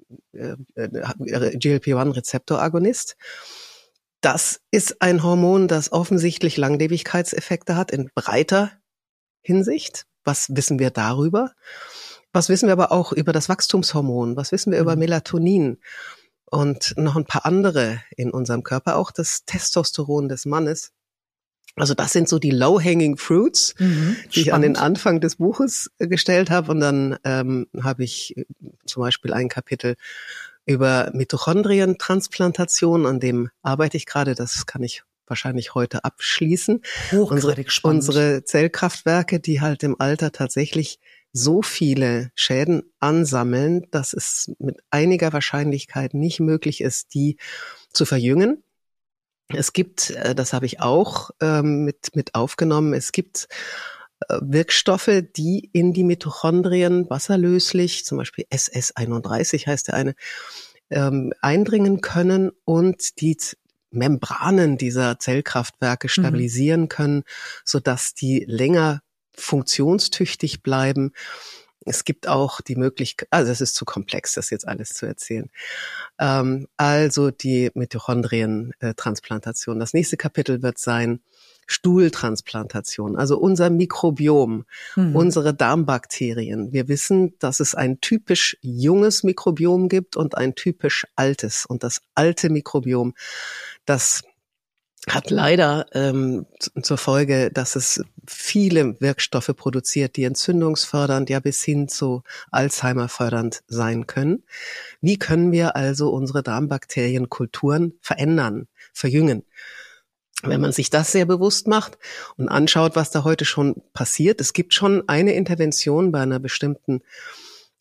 G L P eins Rezeptoragonist. Das ist ein Hormon, das offensichtlich Langlebigkeitseffekte hat in breiter Hinsicht. Was wissen wir darüber? Was wissen wir aber auch über das Wachstumshormon? Was wissen wir über Melatonin? Und noch ein paar andere in unserem Körper, auch das Testosteron des Mannes. Also das sind so die low-hanging fruits, mhm, die ich an den Anfang des Buches gestellt habe. Und dann ähm, habe ich zum Beispiel ein Kapitel über Mitochondrientransplantation, an dem arbeite ich gerade. Das kann ich wahrscheinlich heute abschließen. Unsere, unsere Zellkraftwerke, die halt im Alter tatsächlich so viele Schäden ansammeln, dass es mit einiger Wahrscheinlichkeit nicht möglich ist, die zu verjüngen. Es gibt, das habe ich auch ähm, mit mit aufgenommen, es gibt äh, Wirkstoffe, die in die Mitochondrien wasserlöslich, zum Beispiel S S einunddreißig heißt der eine, ähm, eindringen können und die Membranen dieser Zellkraftwerke stabilisieren mhm. können, sodass die länger funktionstüchtig bleiben. Es gibt auch die Möglichkeit, also es ist zu komplex, das jetzt alles zu erzählen. Ähm, also die Mitochondrientransplantation. Das nächste Kapitel wird sein Stuhltransplantation, also unser Mikrobiom, mhm. unsere Darmbakterien. Wir wissen, dass es ein typisch junges Mikrobiom gibt und ein typisch altes. Und das alte Mikrobiom, das hat leider ähm, zur Folge, dass es viele Wirkstoffe produziert, die entzündungsfördernd, ja bis hin zu Alzheimer fördernd sein können. Wie können wir also unsere Darmbakterienkulturen verändern, verjüngen? Wenn man sich das sehr bewusst macht und anschaut, was da heute schon passiert, es gibt schon eine Intervention bei einer bestimmten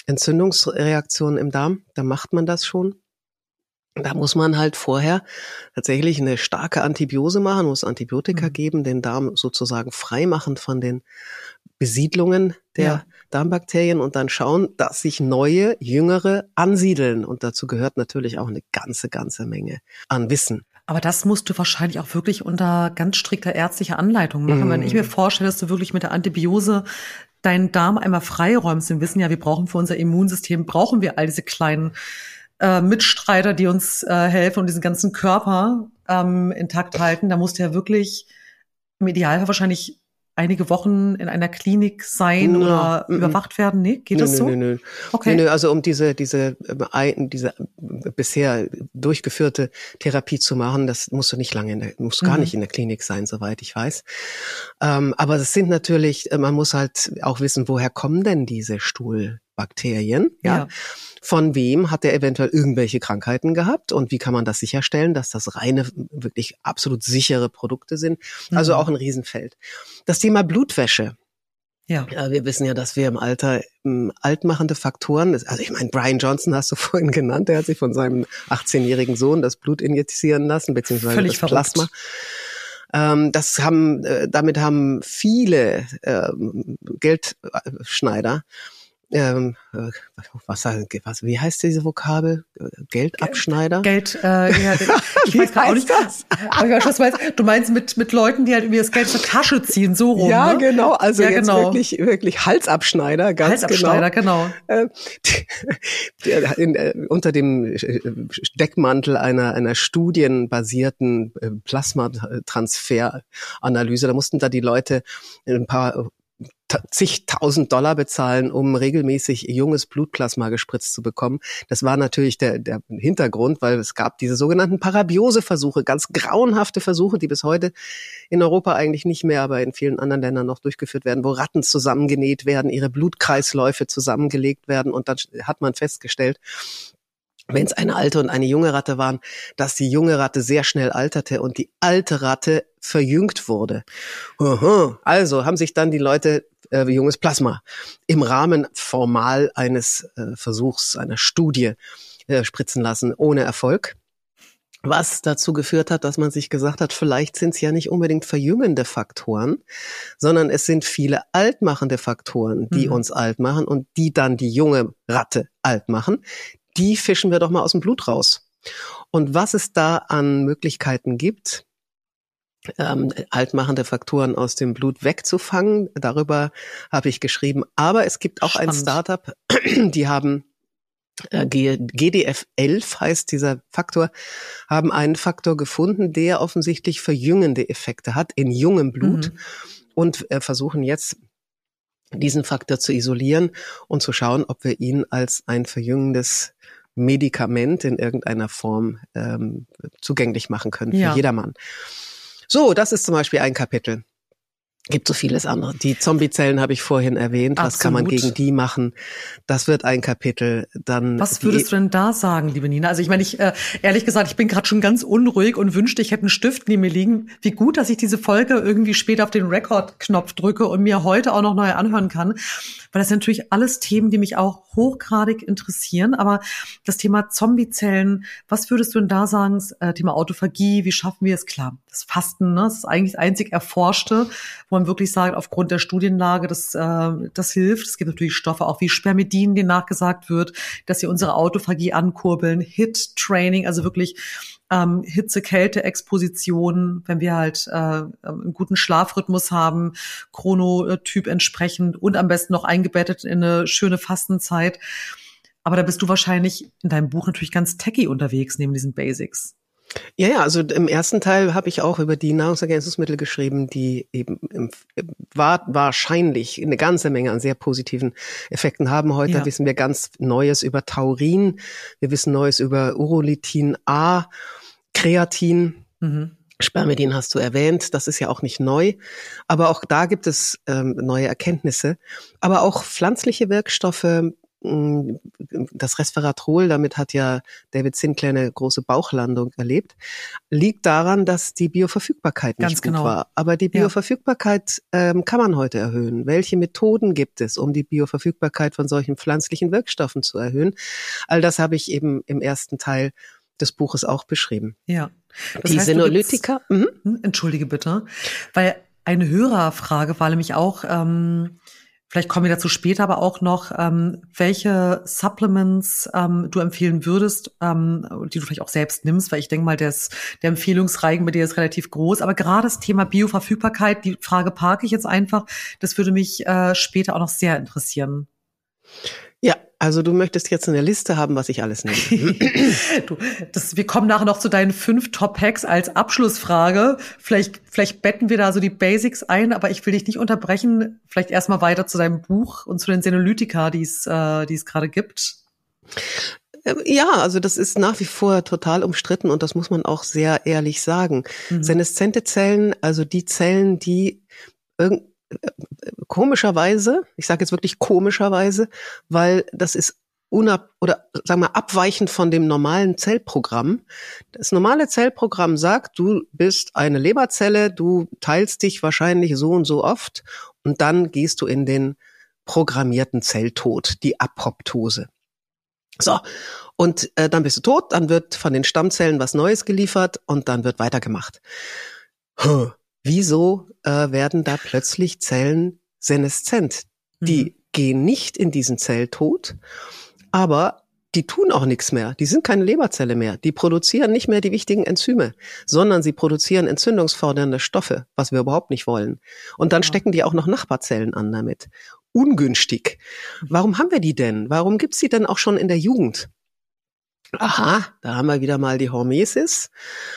Entzündungsreaktionen im Darm, da macht man das schon. Da muss man halt vorher tatsächlich eine starke Antibiose machen, muss Antibiotika mhm. geben, den Darm sozusagen frei machen von den Besiedlungen der ja. Darmbakterien und dann schauen, dass sich neue, jüngere ansiedeln. Und dazu gehört natürlich auch eine ganze, ganze Menge an Wissen. Aber das musst du wahrscheinlich auch wirklich unter ganz strikter ärztlicher Anleitung machen. Mm. Wenn ich mir vorstelle, dass du wirklich mit der Antibiose deinen Darm einmal freiräumst, wir wissen ja, wir brauchen für unser Immunsystem, brauchen wir all diese kleinen äh, Mitstreiter, die uns äh, helfen und diesen ganzen Körper ähm, intakt halten. Da musst du ja wirklich im Idealfall wahrscheinlich einige Wochen in einer Klinik sein no, oder mm, überwacht werden? Nee, geht nö, das so? Nö, nö, nö. Okay. Nö, nö, also um diese, diese, diese bisher durchgeführte Therapie zu machen, das musst du nicht lange in der, musst mhm. gar nicht in der Klinik sein, soweit ich weiß. Ähm, aber es sind natürlich, man muss halt auch wissen, woher kommen denn diese Stuhlbakterien? Ja. ja. Von wem hat er eventuell irgendwelche Krankheiten gehabt und wie kann man das sicherstellen, dass das reine, wirklich absolut sichere Produkte sind? Also mhm. auch ein Riesenfeld. Das Thema Blutwäsche. Ja. ja. Wir wissen ja, dass wir im Alter ähm, altmachende Faktoren, also ich meine, Brian Johnson hast du vorhin genannt, der hat sich von seinem achtzehnjährigen Sohn das Blut injizieren lassen, beziehungsweise Völlig das Plasma. Ähm, das haben, äh, damit haben viele ähm, Geldschneider Ähm, was, was, wie heißt diese Vokabel? Geldabschneider? Geld, äh, ja, ich weiß gar auch nicht. Das? Aber ich weiß, was du meinst. Du meinst mit, mit Leuten, die halt irgendwie das Geld zur Tasche ziehen, so rum. Ja, ne? genau. Also ja, jetzt genau. wirklich, wirklich Halsabschneider, ganz Halsabschneider, genau. genau. Äh, in, äh, unter dem Deckmantel einer, einer studienbasierten äh, Plasmatransferanalyse, da mussten da die Leute ein paar zigtausend Dollar bezahlen, um regelmäßig junges Blutplasma gespritzt zu bekommen. Das war natürlich der, der Hintergrund, weil es gab diese sogenannten Parabiose-Versuche, ganz grauenhafte Versuche, die bis heute in Europa eigentlich nicht mehr, aber in vielen anderen Ländern noch durchgeführt werden, wo Ratten zusammengenäht werden, ihre Blutkreisläufe zusammengelegt werden und dann hat man festgestellt, wenn es eine alte und eine junge Ratte waren, dass die junge Ratte sehr schnell alterte und die alte Ratte verjüngt wurde. Aha. Also haben sich dann die Leute äh, junges Plasma im Rahmen formal eines äh, Versuchs, einer Studie äh, spritzen lassen, ohne Erfolg. Was dazu geführt hat, dass man sich gesagt hat, vielleicht sind es ja nicht unbedingt verjüngende Faktoren, sondern es sind viele altmachende Faktoren, die mhm. uns alt machen und die dann die junge Ratte alt machen. Die fischen wir doch mal aus dem Blut raus. Und was es da an Möglichkeiten gibt, ähm, altmachende Faktoren aus dem Blut wegzufangen, darüber habe ich geschrieben. Aber es gibt auch Spannend. ein Startup, die haben äh, G D F elf heißt dieser Faktor, haben einen Faktor gefunden, der offensichtlich verjüngende Effekte hat in jungem Blut mhm. und äh, versuchen jetzt diesen Faktor zu isolieren und zu schauen, ob wir ihn als ein verjüngendes Medikament in irgendeiner Form ähm, zugänglich machen können für ja. jedermann. So, das ist zum Beispiel ein Kapitel. Gibt so vieles andere. Die Zombiezellen habe ich vorhin erwähnt. Was Absolut. Kann man gegen die machen? Das wird ein Kapitel. Dann. Was würdest du denn da sagen, liebe Nina? Also ich meine, ich äh, ehrlich gesagt, ich bin gerade schon ganz unruhig und wünschte, ich hätte einen Stift neben mir liegen. Wie gut, dass ich diese Folge irgendwie später auf den Record-Knopf drücke und mir heute auch noch neu anhören kann. Weil das sind natürlich alles Themen, die mich auch hochgradig interessieren. Aber das Thema Zombiezellen, was würdest du denn da sagen? Äh, Thema Autophagie, wie schaffen wir es? Klar, das Fasten, ne, das ist eigentlich das einzig Erforschte, wo man wirklich sagt, aufgrund der Studienlage, das, äh, das hilft. Es gibt natürlich Stoffe auch wie Spermidin, denen nachgesagt wird, dass sie unsere Autophagie ankurbeln. Hit-Training, also wirklich ähm, Hitze-Kälte-Exposition, wenn wir halt äh, einen guten Schlafrhythmus haben, Chronotyp entsprechend und am besten noch eingebettet in eine schöne Fastenzeit. Aber da bist du wahrscheinlich in deinem Buch natürlich ganz techy unterwegs, neben diesen Basics. Ja, ja, also im ersten Teil habe ich auch über die Nahrungsergänzungsmittel geschrieben, die eben im, war, wahrscheinlich eine ganze Menge an sehr positiven Effekten haben. Heute ja. wissen wir ganz Neues über Taurin, wir wissen Neues über Urolithin A, Kreatin, mhm. Spermidin hast du erwähnt, das ist ja auch nicht neu, aber auch da gibt es ähm, neue Erkenntnisse. Aber auch pflanzliche Wirkstoffe, das Resveratrol, damit hat ja David Sinclair eine große Bauchlandung erlebt, liegt daran, dass die Bioverfügbarkeit nicht Ganz gut genau. war. Aber die Bioverfügbarkeit ja. ähm, kann man heute erhöhen. Welche Methoden gibt es, um die Bioverfügbarkeit von solchen pflanzlichen Wirkstoffen zu erhöhen? All das habe ich eben im ersten Teil des Buches auch beschrieben. Ja. Das die heißt, Senolytika. Mhm. Entschuldige bitte, weil eine Hörerfrage war nämlich auch, ähm, vielleicht kommen wir dazu später, aber auch noch, ähm, welche Supplements ähm, du empfehlen würdest, ähm, die du vielleicht auch selbst nimmst, weil ich denke mal, des, der Empfehlungsreigen bei dir ist relativ groß. Aber gerade das Thema Bioverfügbarkeit, die Frage parke ich jetzt einfach, das würde mich äh, später auch noch sehr interessieren. Ja, also du möchtest jetzt eine Liste haben, was ich alles nehme. du, das, wir kommen nachher noch zu deinen fünf Top-Hacks als Abschlussfrage. Vielleicht, vielleicht betten wir da so die Basics ein, aber ich will dich nicht unterbrechen. Vielleicht erstmal weiter zu deinem Buch und zu den Senolytika, die es, äh, die es gerade gibt. Ja, also das ist nach wie vor total umstritten und das muss man auch sehr ehrlich sagen. Mhm. Seneszente Zellen, also die Zellen, die irgend komischerweise, ich sage jetzt wirklich komischerweise, weil das ist unab oder sagen wir abweichend von dem normalen Zellprogramm. Das normale Zellprogramm sagt, du bist eine Leberzelle, du teilst dich wahrscheinlich so und so oft und dann gehst du in den programmierten Zelltod, die Apoptose. So, und äh, dann bist du tot, dann wird von den Stammzellen was Neues geliefert und dann wird weitergemacht. Huh. Wieso äh, werden da plötzlich Zellen seneszent? Die mhm. gehen nicht in diesen Zelltod, aber die tun auch nichts mehr. Die sind keine Leberzelle mehr. Die produzieren nicht mehr die wichtigen Enzyme, sondern sie produzieren entzündungsfördernde Stoffe, was wir überhaupt nicht wollen. Und dann ja. stecken die auch noch Nachbarzellen an damit. Ungünstig. Warum haben wir die denn? Warum gibt's die denn auch schon in der Jugend? Aha, da haben wir wieder mal die Hormesis.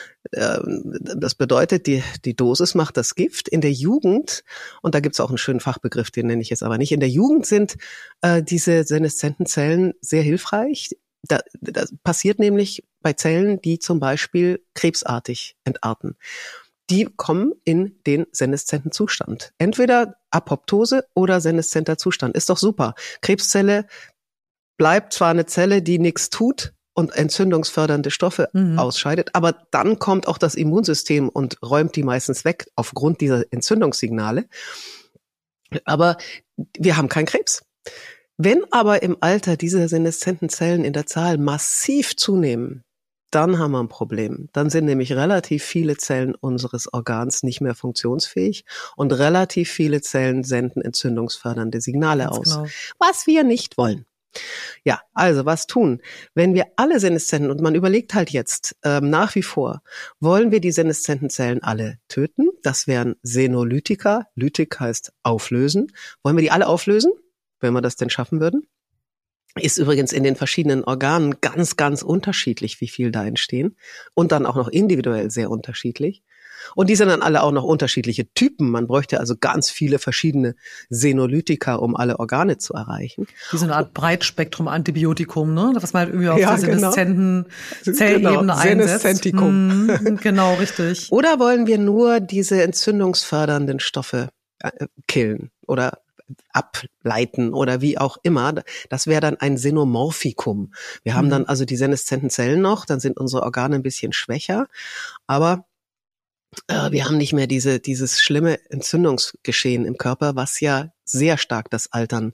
Das bedeutet, die, die Dosis macht das Gift. In der Jugend, und da gibt's auch einen schönen Fachbegriff, den nenne ich jetzt aber nicht, in der Jugend sind äh, diese seneszenten Zellen sehr hilfreich. Da, das passiert nämlich bei Zellen, die zum Beispiel krebsartig entarten. Die kommen in den seneszenten Zustand. Entweder Apoptose oder seneszenter Zustand. Ist doch super. Krebszelle bleibt zwar eine Zelle, die nichts tut, und entzündungsfördernde Stoffe mhm. ausscheidet. Aber dann kommt auch das Immunsystem und räumt die meistens weg aufgrund dieser Entzündungssignale. Aber wir haben keinen Krebs. Wenn aber im Alter diese seneszenten Zellen in der Zahl massiv zunehmen, dann haben wir ein Problem. Dann sind nämlich relativ viele Zellen unseres Organs nicht mehr funktionsfähig und relativ viele Zellen senden entzündungsfördernde Signale Ganz aus, genau. was wir nicht wollen. Ja, also was tun? Wenn wir alle seneszenten, und man überlegt halt jetzt ähm, nach wie vor, wollen wir die seneszenten Zellen alle töten? Das wären Senolytika. Lytik heißt auflösen. Wollen wir die alle auflösen, wenn wir das denn schaffen würden? Ist übrigens in den verschiedenen Organen ganz, ganz unterschiedlich, wie viel da entstehen. Und dann auch noch individuell sehr unterschiedlich. Und die sind dann alle auch noch unterschiedliche Typen. Man bräuchte also ganz viele verschiedene Senolytika, um alle Organe zu erreichen. Wie so eine Art Breitspektrum-Antibiotikum, ne? Was man halt irgendwie auf ja, der seneszenten genau. Zellebene genau. einsetzt. Seneszentikum. Mm, genau, richtig. Oder wollen wir nur diese entzündungsfördernden Stoffe äh, killen oder ableiten oder wie auch immer? Das wäre dann ein Senomorphikum. Wir haben mhm. dann also die seneszenten Zellen noch, dann sind unsere Organe ein bisschen schwächer, aber wir haben nicht mehr diese dieses schlimme Entzündungsgeschehen im Körper, was ja sehr stark das Altern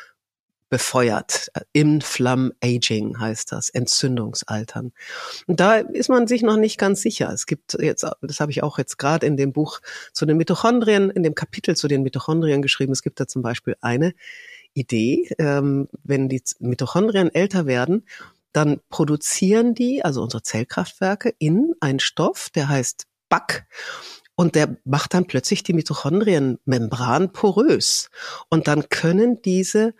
befeuert. Inflammaging heißt das, Entzündungsaltern. Und da ist man sich noch nicht ganz sicher. Es gibt jetzt, das habe ich auch jetzt gerade in dem Buch zu den Mitochondrien, in dem Kapitel zu den Mitochondrien geschrieben. Es gibt da zum Beispiel eine Idee, ähm, wenn die Mitochondrien älter werden, dann produzieren die, also unsere Zellkraftwerke, in einen Stoff, der heißt B A C, und der macht dann plötzlich die Mitochondrienmembran porös. Und dann können diese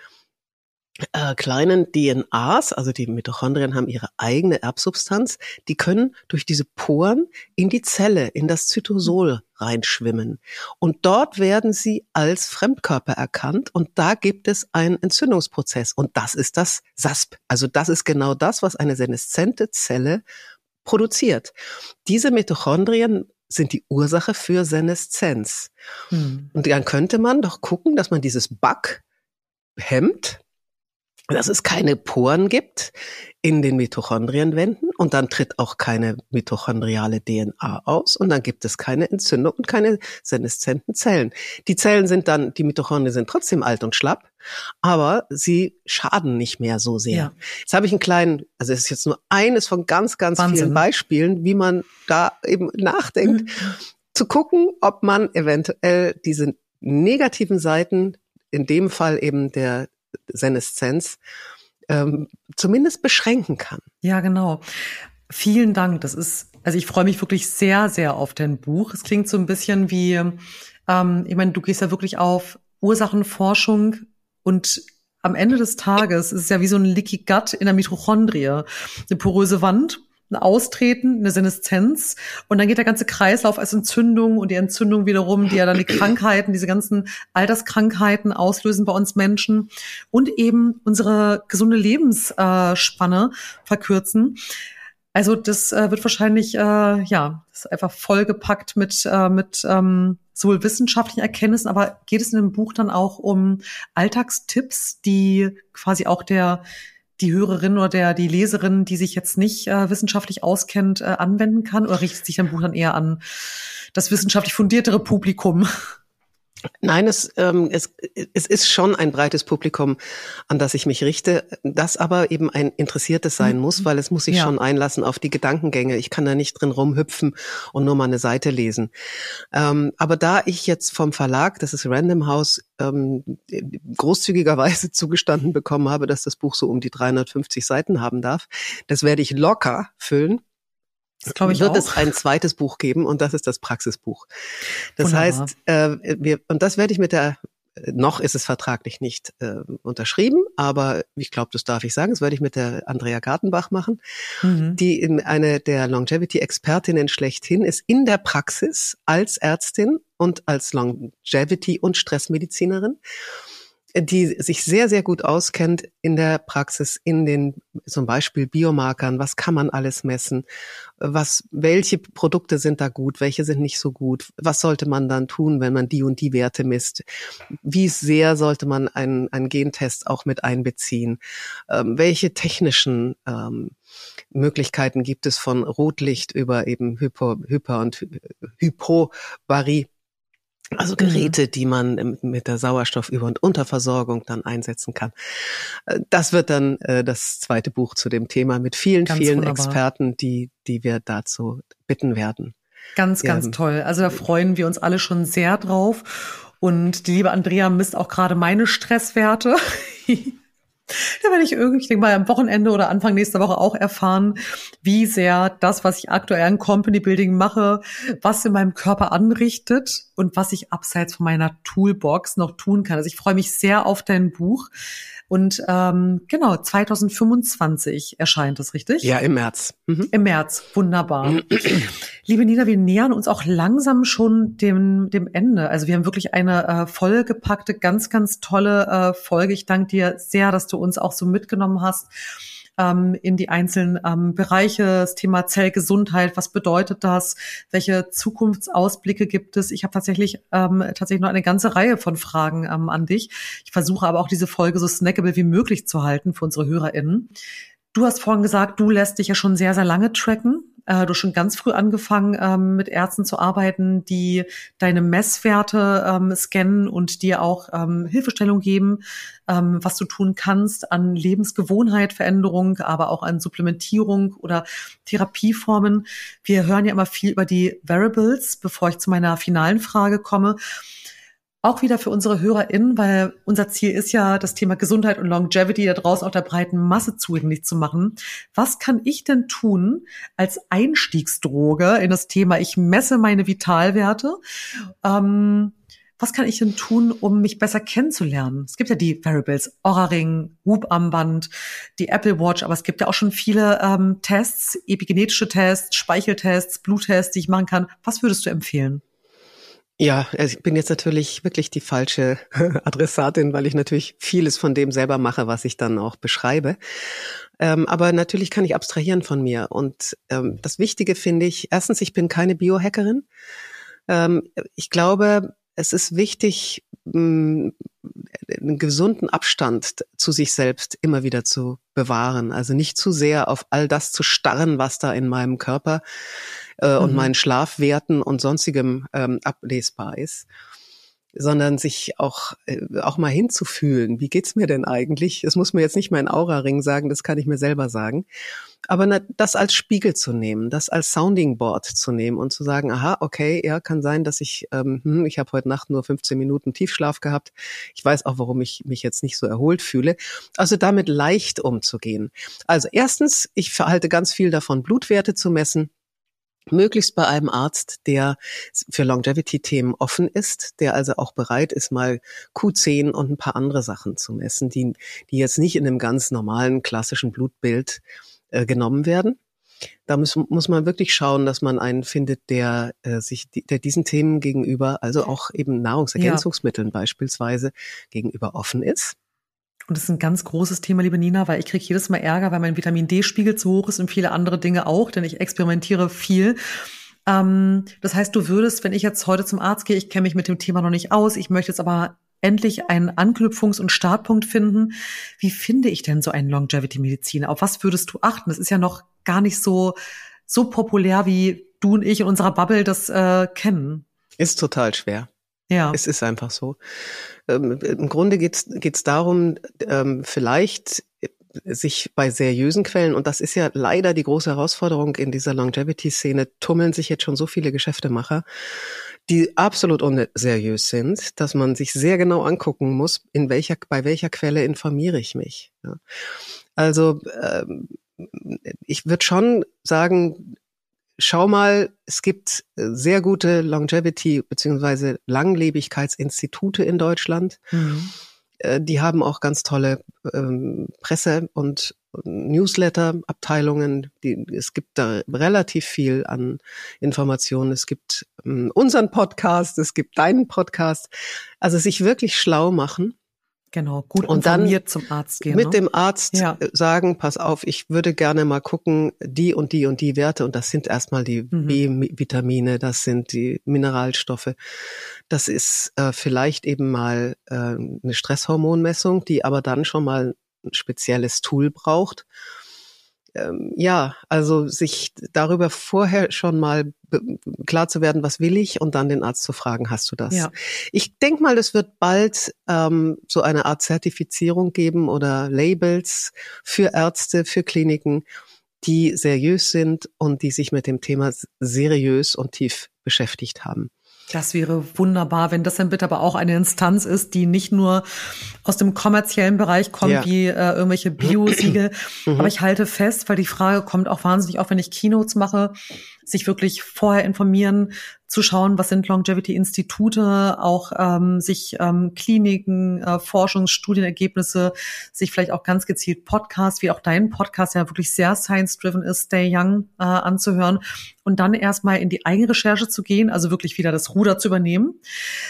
äh, kleinen D N As, also die Mitochondrien haben ihre eigene Erbsubstanz, die können durch diese Poren in die Zelle, in das Zytosol reinschwimmen. Und dort werden sie als Fremdkörper erkannt und da gibt es einen Entzündungsprozess. Und das ist das S A S P. Also das ist genau das, was eine seneszente Zelle produziert. Diese Mitochondrien sind die Ursache für Seneszenz. Hm. Und dann könnte man doch gucken, dass man dieses B A C hemmt. dass es keine Poren gibt in den Mitochondrienwänden und dann tritt auch keine mitochondriale D N A aus und dann gibt es keine Entzündung und keine seneszenten Zellen. Die Zellen sind dann, die Mitochondrien sind trotzdem alt und schlapp, aber sie schaden nicht mehr so sehr. Ja. Jetzt habe ich einen kleinen, also es ist jetzt nur eines von ganz, ganz Wahnsinn. Vielen Beispielen, wie man da eben nachdenkt, mhm. zu gucken, ob man eventuell diese negativen Seiten, in dem Fall eben der Seneszenz, ähm, zumindest beschränken kann. Ja, genau. Vielen Dank. Das ist, also ich freue mich wirklich sehr, sehr auf dein Buch. Es klingt so ein bisschen wie, ähm, ich meine, du gehst ja wirklich auf Ursachenforschung und am Ende des Tages ist es ja wie so ein Leaky Gut in der Mitochondrie. Eine poröse Wand, ein Austreten, eine Seneszenz und dann geht der ganze Kreislauf als Entzündung und die Entzündung wiederum, die ja dann die Krankheiten, diese ganzen Alterskrankheiten auslösen bei uns Menschen und eben unsere gesunde Lebensspanne verkürzen. Also das äh, wird wahrscheinlich, äh, ja, das ist einfach vollgepackt mit, äh, mit ähm, sowohl wissenschaftlichen Erkenntnissen, aber geht es in dem Buch dann auch um Alltagstipps, die quasi auch der die Hörerin oder der die Leserin, die sich jetzt nicht äh, wissenschaftlich auskennt, äh, anwenden kann? Oder richtet sich dein Buch dann eher an das wissenschaftlich fundiertere Publikum? Nein, es, ähm, es, es ist schon ein breites Publikum, an das ich mich richte, das aber eben ein Interessiertes sein muss, weil es muss sich ja. schon einlassen auf die Gedankengänge. Ich kann da nicht drin rumhüpfen und nur mal eine Seite lesen. Ähm, aber da ich jetzt vom Verlag, das ist Random House, ähm, großzügigerweise zugestanden bekommen habe, dass das Buch so um die dreihundertfünfzig Seiten haben darf, das werde ich locker füllen. Das glaube ich wird auch. Es ein zweites Buch geben und das ist das Praxisbuch. Das Wunderbar. heißt, äh, wir und das werde ich mit der, noch ist es vertraglich nicht äh, unterschrieben, aber ich glaube, das darf ich sagen, das werde ich mit der Andrea Gartenbach machen, mhm. die in eine der Longevity-Expertinnen schlechthin ist, in der Praxis als Ärztin und als Longevity- und Stressmedizinerin, die sich sehr, sehr gut auskennt in der Praxis, in den zum Beispiel Biomarkern, was kann man alles messen, was, welche Produkte sind da gut, welche sind nicht so gut, was sollte man dann tun, wenn man die und die Werte misst, wie sehr sollte man einen, einen Gentest auch mit einbeziehen, ähm, welche technischen ähm, Möglichkeiten gibt es von Rotlicht über eben Hypo, Hyper und Hypobarie. Also Geräte, die man mit der Sauerstoffüber- und Unterversorgung dann einsetzen kann. Das wird dann äh, das zweite Buch zu dem Thema mit vielen, ganz vielen wunderbar. Experten, die die wir dazu bitten werden. Ganz, ganz ja. toll. Also da freuen wir uns alle schon sehr drauf. Und die liebe Andrea misst auch gerade meine Stresswerte. Da werde ich irgendwie, ich denke mal, am Wochenende oder Anfang nächster Woche auch erfahren, wie sehr das, was ich aktuell in Company Building mache, was in meinem Körper anrichtet und was ich abseits von meiner Toolbox noch tun kann. Also ich freue mich sehr auf dein Buch. Und ähm, genau, zwanzig fünfundzwanzig erscheint das, richtig? Ja, im März. Mhm. Im März, wunderbar. Liebe Nina, wir nähern uns auch langsam schon dem dem Ende. Also wir haben wirklich eine äh, vollgepackte, ganz, ganz tolle äh, Folge. Ich danke dir sehr, dass du uns auch so mitgenommen hast ähm, in die einzelnen ähm, Bereiche, das Thema Zellgesundheit, was bedeutet das, welche Zukunftsausblicke gibt es. Ich habe tatsächlich ähm, tatsächlich noch eine ganze Reihe von Fragen ähm, an dich. Ich versuche aber auch diese Folge so snackable wie möglich zu halten für unsere HörerInnen. Du hast vorhin gesagt, du lässt dich ja schon sehr, sehr lange tracken. Äh, du hast schon ganz früh angefangen, ähm, mit Ärzten zu arbeiten, die deine Messwerte ähm, scannen und dir auch ähm, Hilfestellung geben, ähm, was du tun kannst an Lebensgewohnheitveränderung, aber auch an Supplementierung oder Therapieformen. Wir hören ja immer viel über die Wearables, bevor ich zu meiner finalen Frage komme. Auch wieder für unsere HörerInnen, weil unser Ziel ist ja, das Thema Gesundheit und Longevity da draußen auch der breiten Masse zugänglich zu machen. Was kann ich denn tun als Einstiegsdroge in das Thema, ich messe meine Vitalwerte? Ähm, was kann ich denn tun, um mich besser kennenzulernen? Es gibt ja die Wearables, Oura-Ring, Whoop-Armband, die Apple Watch, aber es gibt ja auch schon viele ähm, Tests, epigenetische Tests, Speicheltests, Bluttests, die ich machen kann. Was würdest du empfehlen? Ja, also ich bin jetzt natürlich wirklich die falsche Adressatin, weil ich natürlich vieles von dem selber mache, was ich dann auch beschreibe. Ähm, aber natürlich kann ich abstrahieren von mir. Und ähm, das Wichtige finde ich, erstens, ich bin keine Biohackerin. Ähm, ich glaube, es ist wichtig, mh, einen gesunden Abstand zu sich selbst immer wieder zu bewahren. Also nicht zu sehr auf all das zu starren, was da in meinem Körper äh, mhm. und meinen Schlafwerten und sonstigem ähm, ablesbar ist, sondern sich auch äh, auch mal hinzufühlen. Wie geht's mir denn eigentlich? Das muss mir jetzt nicht mein Aura-Ring sagen, das kann ich mir selber sagen. Aber na, das als Spiegel zu nehmen, das als Sounding Board zu nehmen und zu sagen, aha, okay, ja, kann sein, dass ich, ähm, hm, ich habe heute Nacht nur fünfzehn Minuten Tiefschlaf gehabt. Ich weiß auch, warum ich mich jetzt nicht so erholt fühle. Also damit leicht umzugehen. Also erstens, ich verhalte ganz viel davon, Blutwerte zu messen. Möglichst bei einem Arzt, der für Longevity-Themen offen ist, der also auch bereit ist, mal Q zehn und ein paar andere Sachen zu messen, die, die jetzt nicht in einem ganz normalen, klassischen Blutbild äh, genommen werden. Da muss, muss man wirklich schauen, dass man einen findet, der äh, sich, der diesen Themen gegenüber, also auch eben Nahrungsergänzungsmitteln ja. beispielsweise, gegenüber offen ist. Und das ist ein ganz großes Thema, liebe Nina, weil ich kriege jedes Mal Ärger, weil mein Vitamin-D-Spiegel zu hoch ist und viele andere Dinge auch, denn ich experimentiere viel. Ähm, das heißt, du würdest, wenn ich jetzt heute zum Arzt gehe, ich kenne mich mit dem Thema noch nicht aus, ich möchte jetzt aber endlich einen Anknüpfungs- und Startpunkt finden. Wie finde ich denn so einen Longevity-Mediziner? Auf was würdest du achten? Das ist ja noch gar nicht so, so populär, wie du und ich in unserer Bubble das äh, kennen. Ist total schwer. Ja. Es ist einfach so. Ähm, im Grunde geht's geht's darum, ähm, vielleicht sich bei seriösen Quellen, und das ist ja leider die große Herausforderung in dieser Longevity-Szene, tummeln sich jetzt schon so viele Geschäftemacher, die absolut unseriös sind, dass man sich sehr genau angucken muss, in welcher, bei welcher Quelle informiere ich mich. Ja. Also ähm, ich würde schon sagen, schau mal, es gibt sehr gute Longevity- bzw. Langlebigkeitsinstitute in Deutschland. Mhm. Die haben auch ganz tolle ähm, Presse- und Newsletter-Abteilungen. Die, es gibt da relativ viel an Informationen. Es gibt ähm, unseren Podcast, es gibt deinen Podcast. Also sich wirklich schlau machen. Genau, gut und informiert zum Arzt gehen. Mit ne? dem Arzt ja. sagen, pass auf, ich würde gerne mal gucken, die und die und die Werte, und das sind erstmal die mhm. B-Vitamine, das sind die Mineralstoffe. Das ist äh, vielleicht eben mal äh, eine Stresshormonmessung, die aber dann schon mal ein spezielles Tool braucht. Ähm, ja, also sich darüber vorher schon mal be- klar zu werden, was will ich, und dann den Arzt zu fragen, hast du das? Ja. Ich denke mal, es wird bald ähm, so eine Art Zertifizierung geben oder Labels für Ärzte, für Kliniken, die seriös sind und die sich mit dem Thema seriös und tief beschäftigt haben. Das wäre wunderbar, wenn das dann bitte aber auch eine Instanz ist, die nicht nur aus dem kommerziellen Bereich kommt, ja. wie äh, irgendwelche Bio-Siegel. Mhm. Aber ich halte fest, weil die Frage kommt auch wahnsinnig oft, wenn ich Keynotes mache, sich wirklich vorher informieren, zu schauen, was sind Longevity-Institute, auch ähm, sich ähm, Kliniken, äh, Forschungs-, Studienergebnisse, sich vielleicht auch ganz gezielt Podcasts, wie auch dein Podcast, der wirklich sehr science-driven ist, Stay Young, äh, anzuhören und dann erstmal in die Eigenrecherche zu gehen, also wirklich wieder das Ruder zu übernehmen,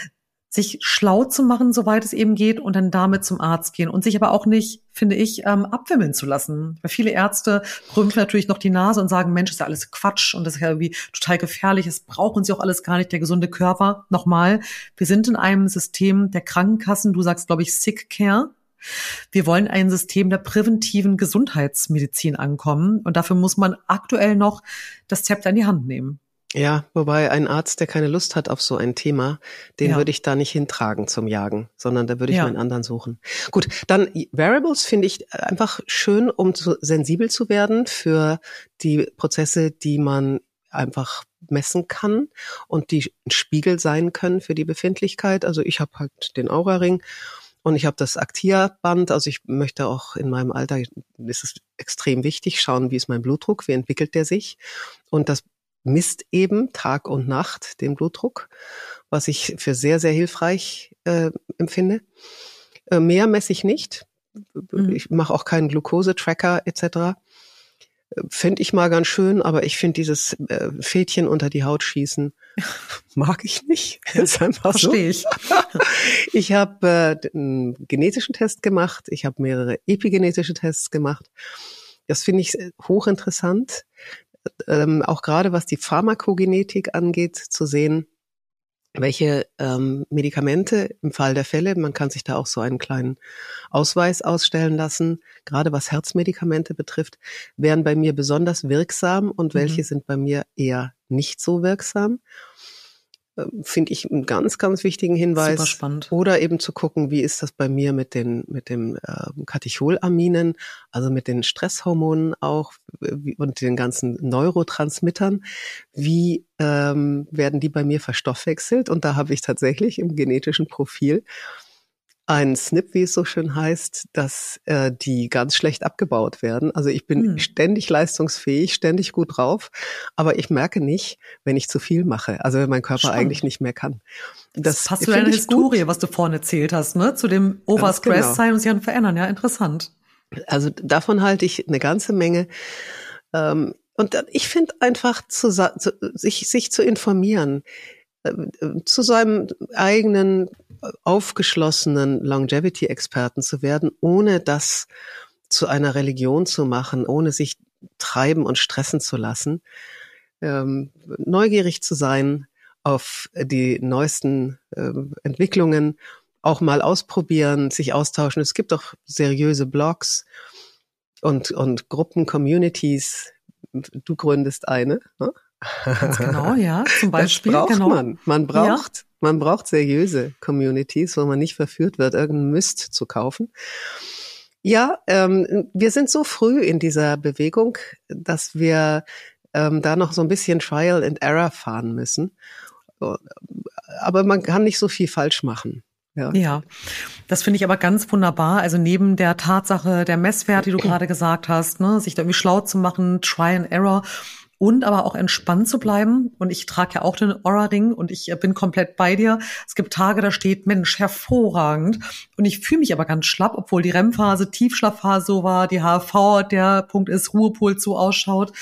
sich schlau zu machen, soweit es eben geht, und dann damit zum Arzt gehen und sich aber auch nicht, finde ich, ähm, abwimmeln zu lassen. Weil viele Ärzte rümpfen natürlich noch die Nase und sagen, Mensch, ist ja alles Quatsch und das ist ja irgendwie total gefährlich, das brauchen sie auch alles gar nicht, der gesunde Körper. Nochmal, wir sind in einem System der Krankenkassen, du sagst, glaube ich, Sick Care. Wir wollen ein System der präventiven Gesundheitsmedizin ankommen, und dafür muss man aktuell noch das Zepter in die Hand nehmen. Ja, wobei ein Arzt, der keine Lust hat auf so ein Thema, den ja. würde ich da nicht hintragen zum Jagen, sondern da würde ich ja. meinen anderen suchen. Gut, dann Wearables finde ich einfach schön, um zu, sensibel zu werden für die Prozesse, die man einfach messen kann und die ein Spiegel sein können für die Befindlichkeit. Also ich habe halt den Aura-Ring und ich habe das Actia-Band. Also ich möchte auch in meinem Alter, ist es extrem wichtig, schauen, wie ist mein Blutdruck, wie entwickelt der sich, und das misst eben Tag und Nacht den Blutdruck, was ich für sehr, sehr hilfreich äh, empfinde. Äh, mehr messe ich nicht. Mhm. Ich mache auch keinen Glucose-Tracker et cetera. Fände ich mal ganz schön, aber ich finde dieses äh, Fädchen unter die Haut schießen mag ich nicht. Ja, ist einfach verstehe so. ich. Ich habe äh, einen genetischen Test gemacht. Ich habe mehrere epigenetische Tests gemacht. Das finde ich hochinteressant. Ähm, auch gerade was die Pharmakogenetik angeht, zu sehen, welche ähm, Medikamente im Fall der Fälle, man kann sich da auch so einen kleinen Ausweis ausstellen lassen, gerade was Herzmedikamente betrifft, wären bei mir besonders wirksam und welche Mhm. sind bei mir eher nicht so wirksam. Ähm, finde ich einen ganz, ganz wichtigen Super Hinweis. spannend. Oder eben zu gucken, wie ist das bei mir mit den mit dem äh, Katecholaminen, also mit den Stresshormonen auch wie, und den ganzen Neurotransmittern. Wie ähm, werden die bei mir verstoffwechselt? Und da habe ich tatsächlich im genetischen Profil ein S N P, wie es so schön heißt, dass äh, die ganz schlecht abgebaut werden. Also ich bin Hm. ständig leistungsfähig, ständig gut drauf, aber ich merke nicht, wenn ich zu viel mache, also wenn mein Körper Spannend. eigentlich nicht mehr kann. Das Das passt zu finde deiner ich gut. Historie, was du vorhin erzählt hast, ne? Zu dem Ganz genau. Overstress sein und sich dann verändern. Ja, interessant. Also davon halte ich eine ganze Menge. Ähm, und dann- ich finde einfach, zu, sa- zu, sich, sich zu informieren, äh, zu seinem eigenen äh, aufgeschlossenen Longevity-Experten zu werden, ohne das zu einer Religion zu machen, ohne sich treiben und stressen zu lassen, ähm, neugierig zu sein auf die neuesten äh, Entwicklungen, auch mal ausprobieren, sich austauschen. Es gibt auch seriöse Blogs und, und Gruppen, Communities. Du gründest eine. Ne? Ganz genau, ja. Zum Das Beispiel, braucht genau. man. Man Ja. braucht, man braucht seriöse Communities, wo man nicht verführt wird, irgendeinen Mist zu kaufen. Ja, ähm, wir sind so früh in dieser Bewegung, dass wir ähm, da noch so ein bisschen Trial and Error fahren müssen. Aber man kann nicht so viel falsch machen. Ja. Ja, das finde ich aber ganz wunderbar. Also neben der Tatsache der Messwerte, die du gerade gesagt hast, ne, sich da irgendwie schlau zu machen, Try and Error und aber auch entspannt zu bleiben. Und ich trage ja auch den Aura-Ring und ich bin komplett bei dir. Es gibt Tage, da steht, Mensch, hervorragend. Und ich fühle mich aber ganz schlapp, obwohl die R E M-Phase, Tiefschlafphase so war, die H R V, der Punkt ist, Ruhepol so ausschaut.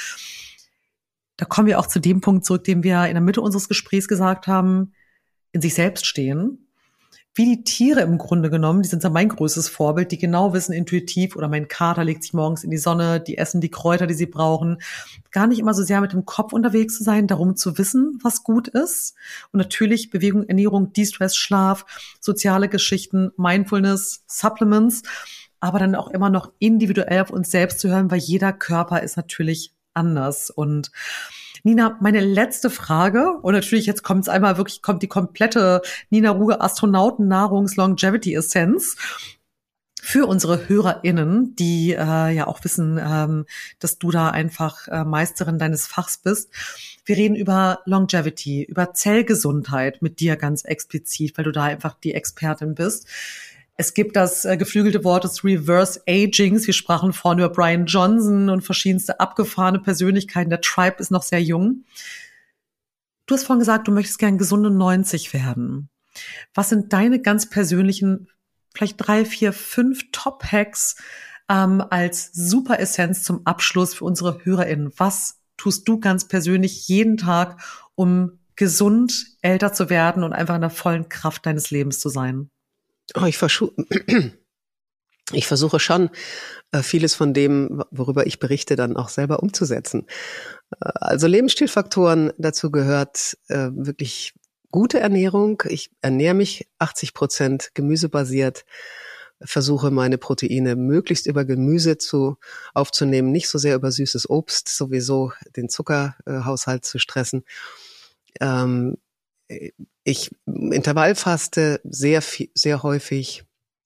Da kommen wir auch zu dem Punkt zurück, den wir in der Mitte unseres Gesprächs gesagt haben, in sich selbst stehen. Wie die Tiere im Grunde genommen, die sind ja mein größtes Vorbild, die genau wissen intuitiv, oder mein Kater legt sich morgens in die Sonne, die essen die Kräuter, die sie brauchen. Gar nicht immer so sehr mit dem Kopf unterwegs zu sein, darum zu wissen, was gut ist. Und natürlich Bewegung, Ernährung, De-Stress, Schlaf, soziale Geschichten, Mindfulness, Supplements, aber dann auch immer noch individuell auf uns selbst zu hören, weil jeder Körper ist natürlich anders. Und Nina, meine letzte Frage, und natürlich jetzt kommt es einmal wirklich, kommt die komplette Nina Ruge Astronauten-Nahrungs-Longevity-Essenz für unsere HörerInnen, die äh, ja auch wissen, ähm, dass du da einfach äh, Meisterin deines Fachs bist. Wir reden über Longevity, über Zellgesundheit mit dir ganz explizit, weil du da einfach die Expertin bist. Es gibt das äh, geflügelte Wort des Reverse Agings. Wir sprachen vorhin über Brian Johnson und verschiedenste abgefahrene Persönlichkeiten. Der Tribe ist noch sehr jung. Du hast vorhin gesagt, du möchtest gern gesunde neunzig werden. Was sind deine ganz persönlichen, vielleicht drei, vier, fünf Top-Hacks ähm, als Superessenz zum Abschluss für unsere HörerInnen? Was tust du ganz persönlich jeden Tag, um gesund älter zu werden und einfach in der vollen Kraft deines Lebens zu sein? Oh, ich, verschu- ich versuche schon, äh, vieles von dem, worüber ich berichte, dann auch selber umzusetzen. Äh, also Lebensstilfaktoren, dazu gehört äh, wirklich gute Ernährung. Ich ernähre mich achtzig Prozent gemüsebasiert, versuche meine Proteine möglichst über Gemüse zu aufzunehmen, nicht so sehr über süßes Obst, sowieso den Zuckerhaushalt zu stressen. Ähm, Ich Intervallfaste sehr viel, sehr häufig,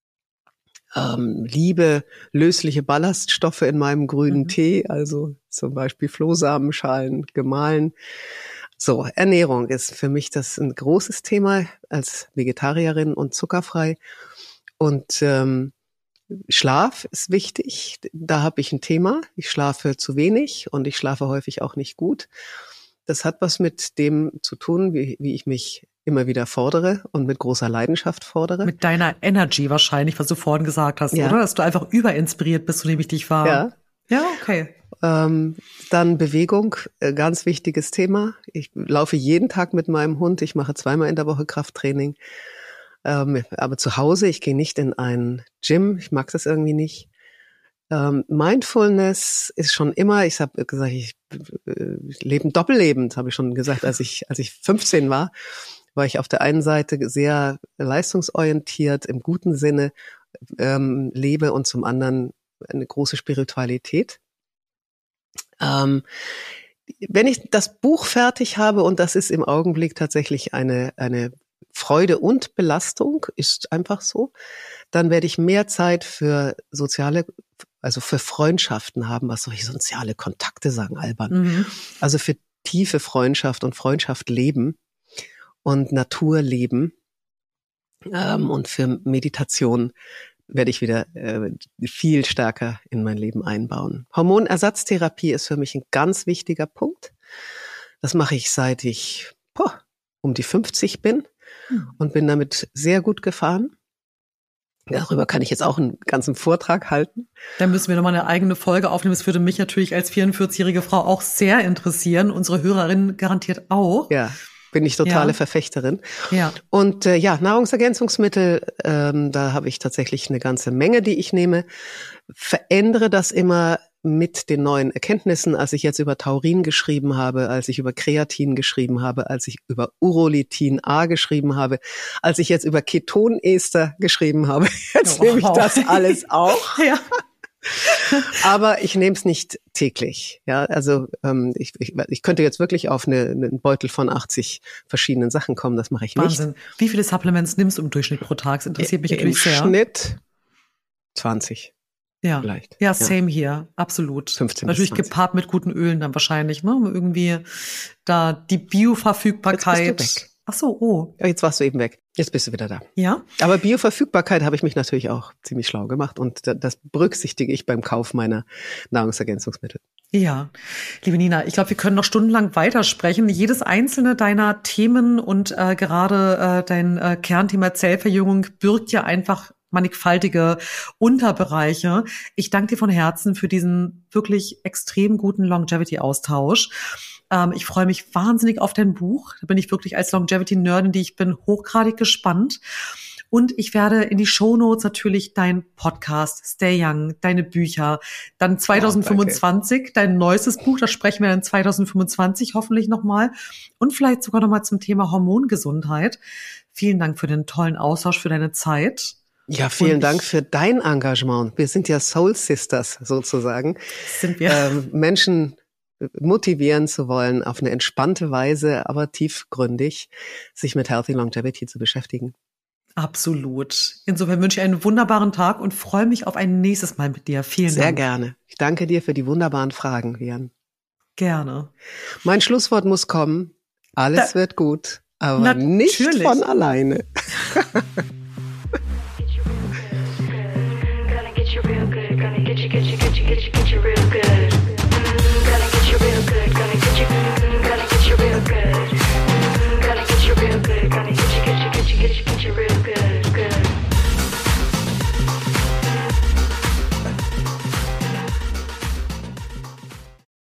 ähm, liebe lösliche Ballaststoffe in meinem grünen Mhm. Tee, also zum Beispiel Flohsamenschalen gemahlen. So, Ernährung ist für mich das ein großes Thema als Vegetarierin und zuckerfrei. Und ähm, Schlaf ist wichtig. Da habe ich ein Thema. Ich schlafe zu wenig und ich schlafe häufig auch nicht gut. Das hat was mit dem zu tun, wie, wie ich mich immer wieder fordere und mit großer Leidenschaft fordere. Mit deiner Energy wahrscheinlich, was du vorhin gesagt hast, Ja. oder? Dass du einfach überinspiriert bist, so nehme ich dich wahr. Ja. Ja, okay. Ähm, dann Bewegung, äh, ganz wichtiges Thema. Ich laufe jeden Tag mit meinem Hund. Ich mache zweimal in der Woche Krafttraining. Ähm, aber zu Hause, ich gehe nicht in ein Gym. Ich mag das irgendwie nicht. Ähm, Mindfulness ist schon immer, ich habe gesagt, ich äh, lebe ein Doppelleben, das habe ich schon gesagt, als ich als ich fünfzehn war. weil ich auf der einen Seite sehr leistungsorientiert im guten Sinne ähm, lebe und zum anderen eine große Spiritualität. Ähm, wenn ich das Buch fertig habe, und das ist im Augenblick tatsächlich eine, eine Freude und Belastung, ist einfach so, dann werde ich mehr Zeit für soziale, also für Freundschaften haben, was soll ich, soziale Kontakte sagen, albern. Mhm. Also für tiefe Freundschaft und Freundschaft leben und Natur leben ähm, und für Meditation werde ich wieder äh, viel stärker in mein Leben einbauen. Hormonersatztherapie ist für mich ein ganz wichtiger Punkt. Das mache ich, seit ich boah, um die fünfzig bin hm. und bin damit sehr gut gefahren. Darüber kann ich jetzt auch einen ganzen Vortrag halten. Da müssen wir nochmal eine eigene Folge aufnehmen. Das würde mich natürlich als vierundvierzigjährige Frau auch sehr interessieren. Unsere Hörerinnen garantiert auch. Ja. Bin ich totale ja. Verfechterin. Ja. Und äh, ja, Nahrungsergänzungsmittel, ähm, da habe ich tatsächlich eine ganze Menge, die ich nehme. Verändere das immer mit den neuen Erkenntnissen, als ich jetzt über Taurin geschrieben habe, als ich über Kreatin geschrieben habe, als ich über Urolithin A geschrieben habe, als ich jetzt über Ketonester geschrieben habe. Jetzt wow. nehme ich das alles auch. Ja. Aber ich nehme es nicht täglich. Ja, also ähm, ich, ich, ich könnte jetzt wirklich auf eine, einen Beutel von achtzig verschiedenen Sachen kommen. Das mache ich Wahnsinn. nicht. Wie viele Supplements nimmst du im Durchschnitt pro Tag? Das interessiert mich natürlich sehr. Im Schnitt zwanzig. Ja, vielleicht. Ja, same ja. hier, absolut. fünfzehn Natürlich bis zwanzig. Gepaart mit guten Ölen dann wahrscheinlich, ne? Irgendwie da die Bioverfügbarkeit. Jetzt bist du weg. Ach so, oh. Ja, jetzt warst du eben weg. Jetzt bist du wieder da. Ja. Aber Bioverfügbarkeit habe ich mich natürlich auch ziemlich schlau gemacht und das berücksichtige ich beim Kauf meiner Nahrungsergänzungsmittel. Ja, liebe Nina, ich glaube, wir können noch stundenlang weitersprechen. Jedes einzelne deiner Themen und äh, gerade äh, dein äh, Kernthema Zellverjüngung birgt ja einfach mannigfaltige Unterbereiche. Ich danke dir von Herzen für diesen wirklich extrem guten Longevity-Austausch. Ähm, ich freue mich wahnsinnig auf dein Buch. Da bin ich wirklich als Longevity-Nerdin, die ich bin, hochgradig gespannt. Und ich werde in die Shownotes natürlich dein Podcast, Stay Young, deine Bücher, dann zwanzig fünfundzwanzig, oh, dein neuestes Buch, das sprechen wir dann zwanzig fünfundzwanzig hoffentlich nochmal. Und vielleicht sogar nochmal zum Thema Hormongesundheit. Vielen Dank für den tollen Austausch, für deine Zeit. Ja, vielen Dank für dein Engagement. Wir sind ja Soul Sisters sozusagen. Sind wir. Ähm, Menschen motivieren zu wollen, auf eine entspannte Weise, aber tiefgründig, sich mit Healthy Longevity zu beschäftigen. Absolut. Insofern wünsche ich einen wunderbaren Tag und freue mich auf ein nächstes Mal mit dir. Vielen Sehr Dank. Sehr gerne. Ich danke dir für die wunderbaren Fragen, Jan. Gerne. Mein Schlusswort muss kommen. Alles da, wird gut, aber natürlich. Nicht von alleine. Get you real good, gonna get you real good, gonna get you, get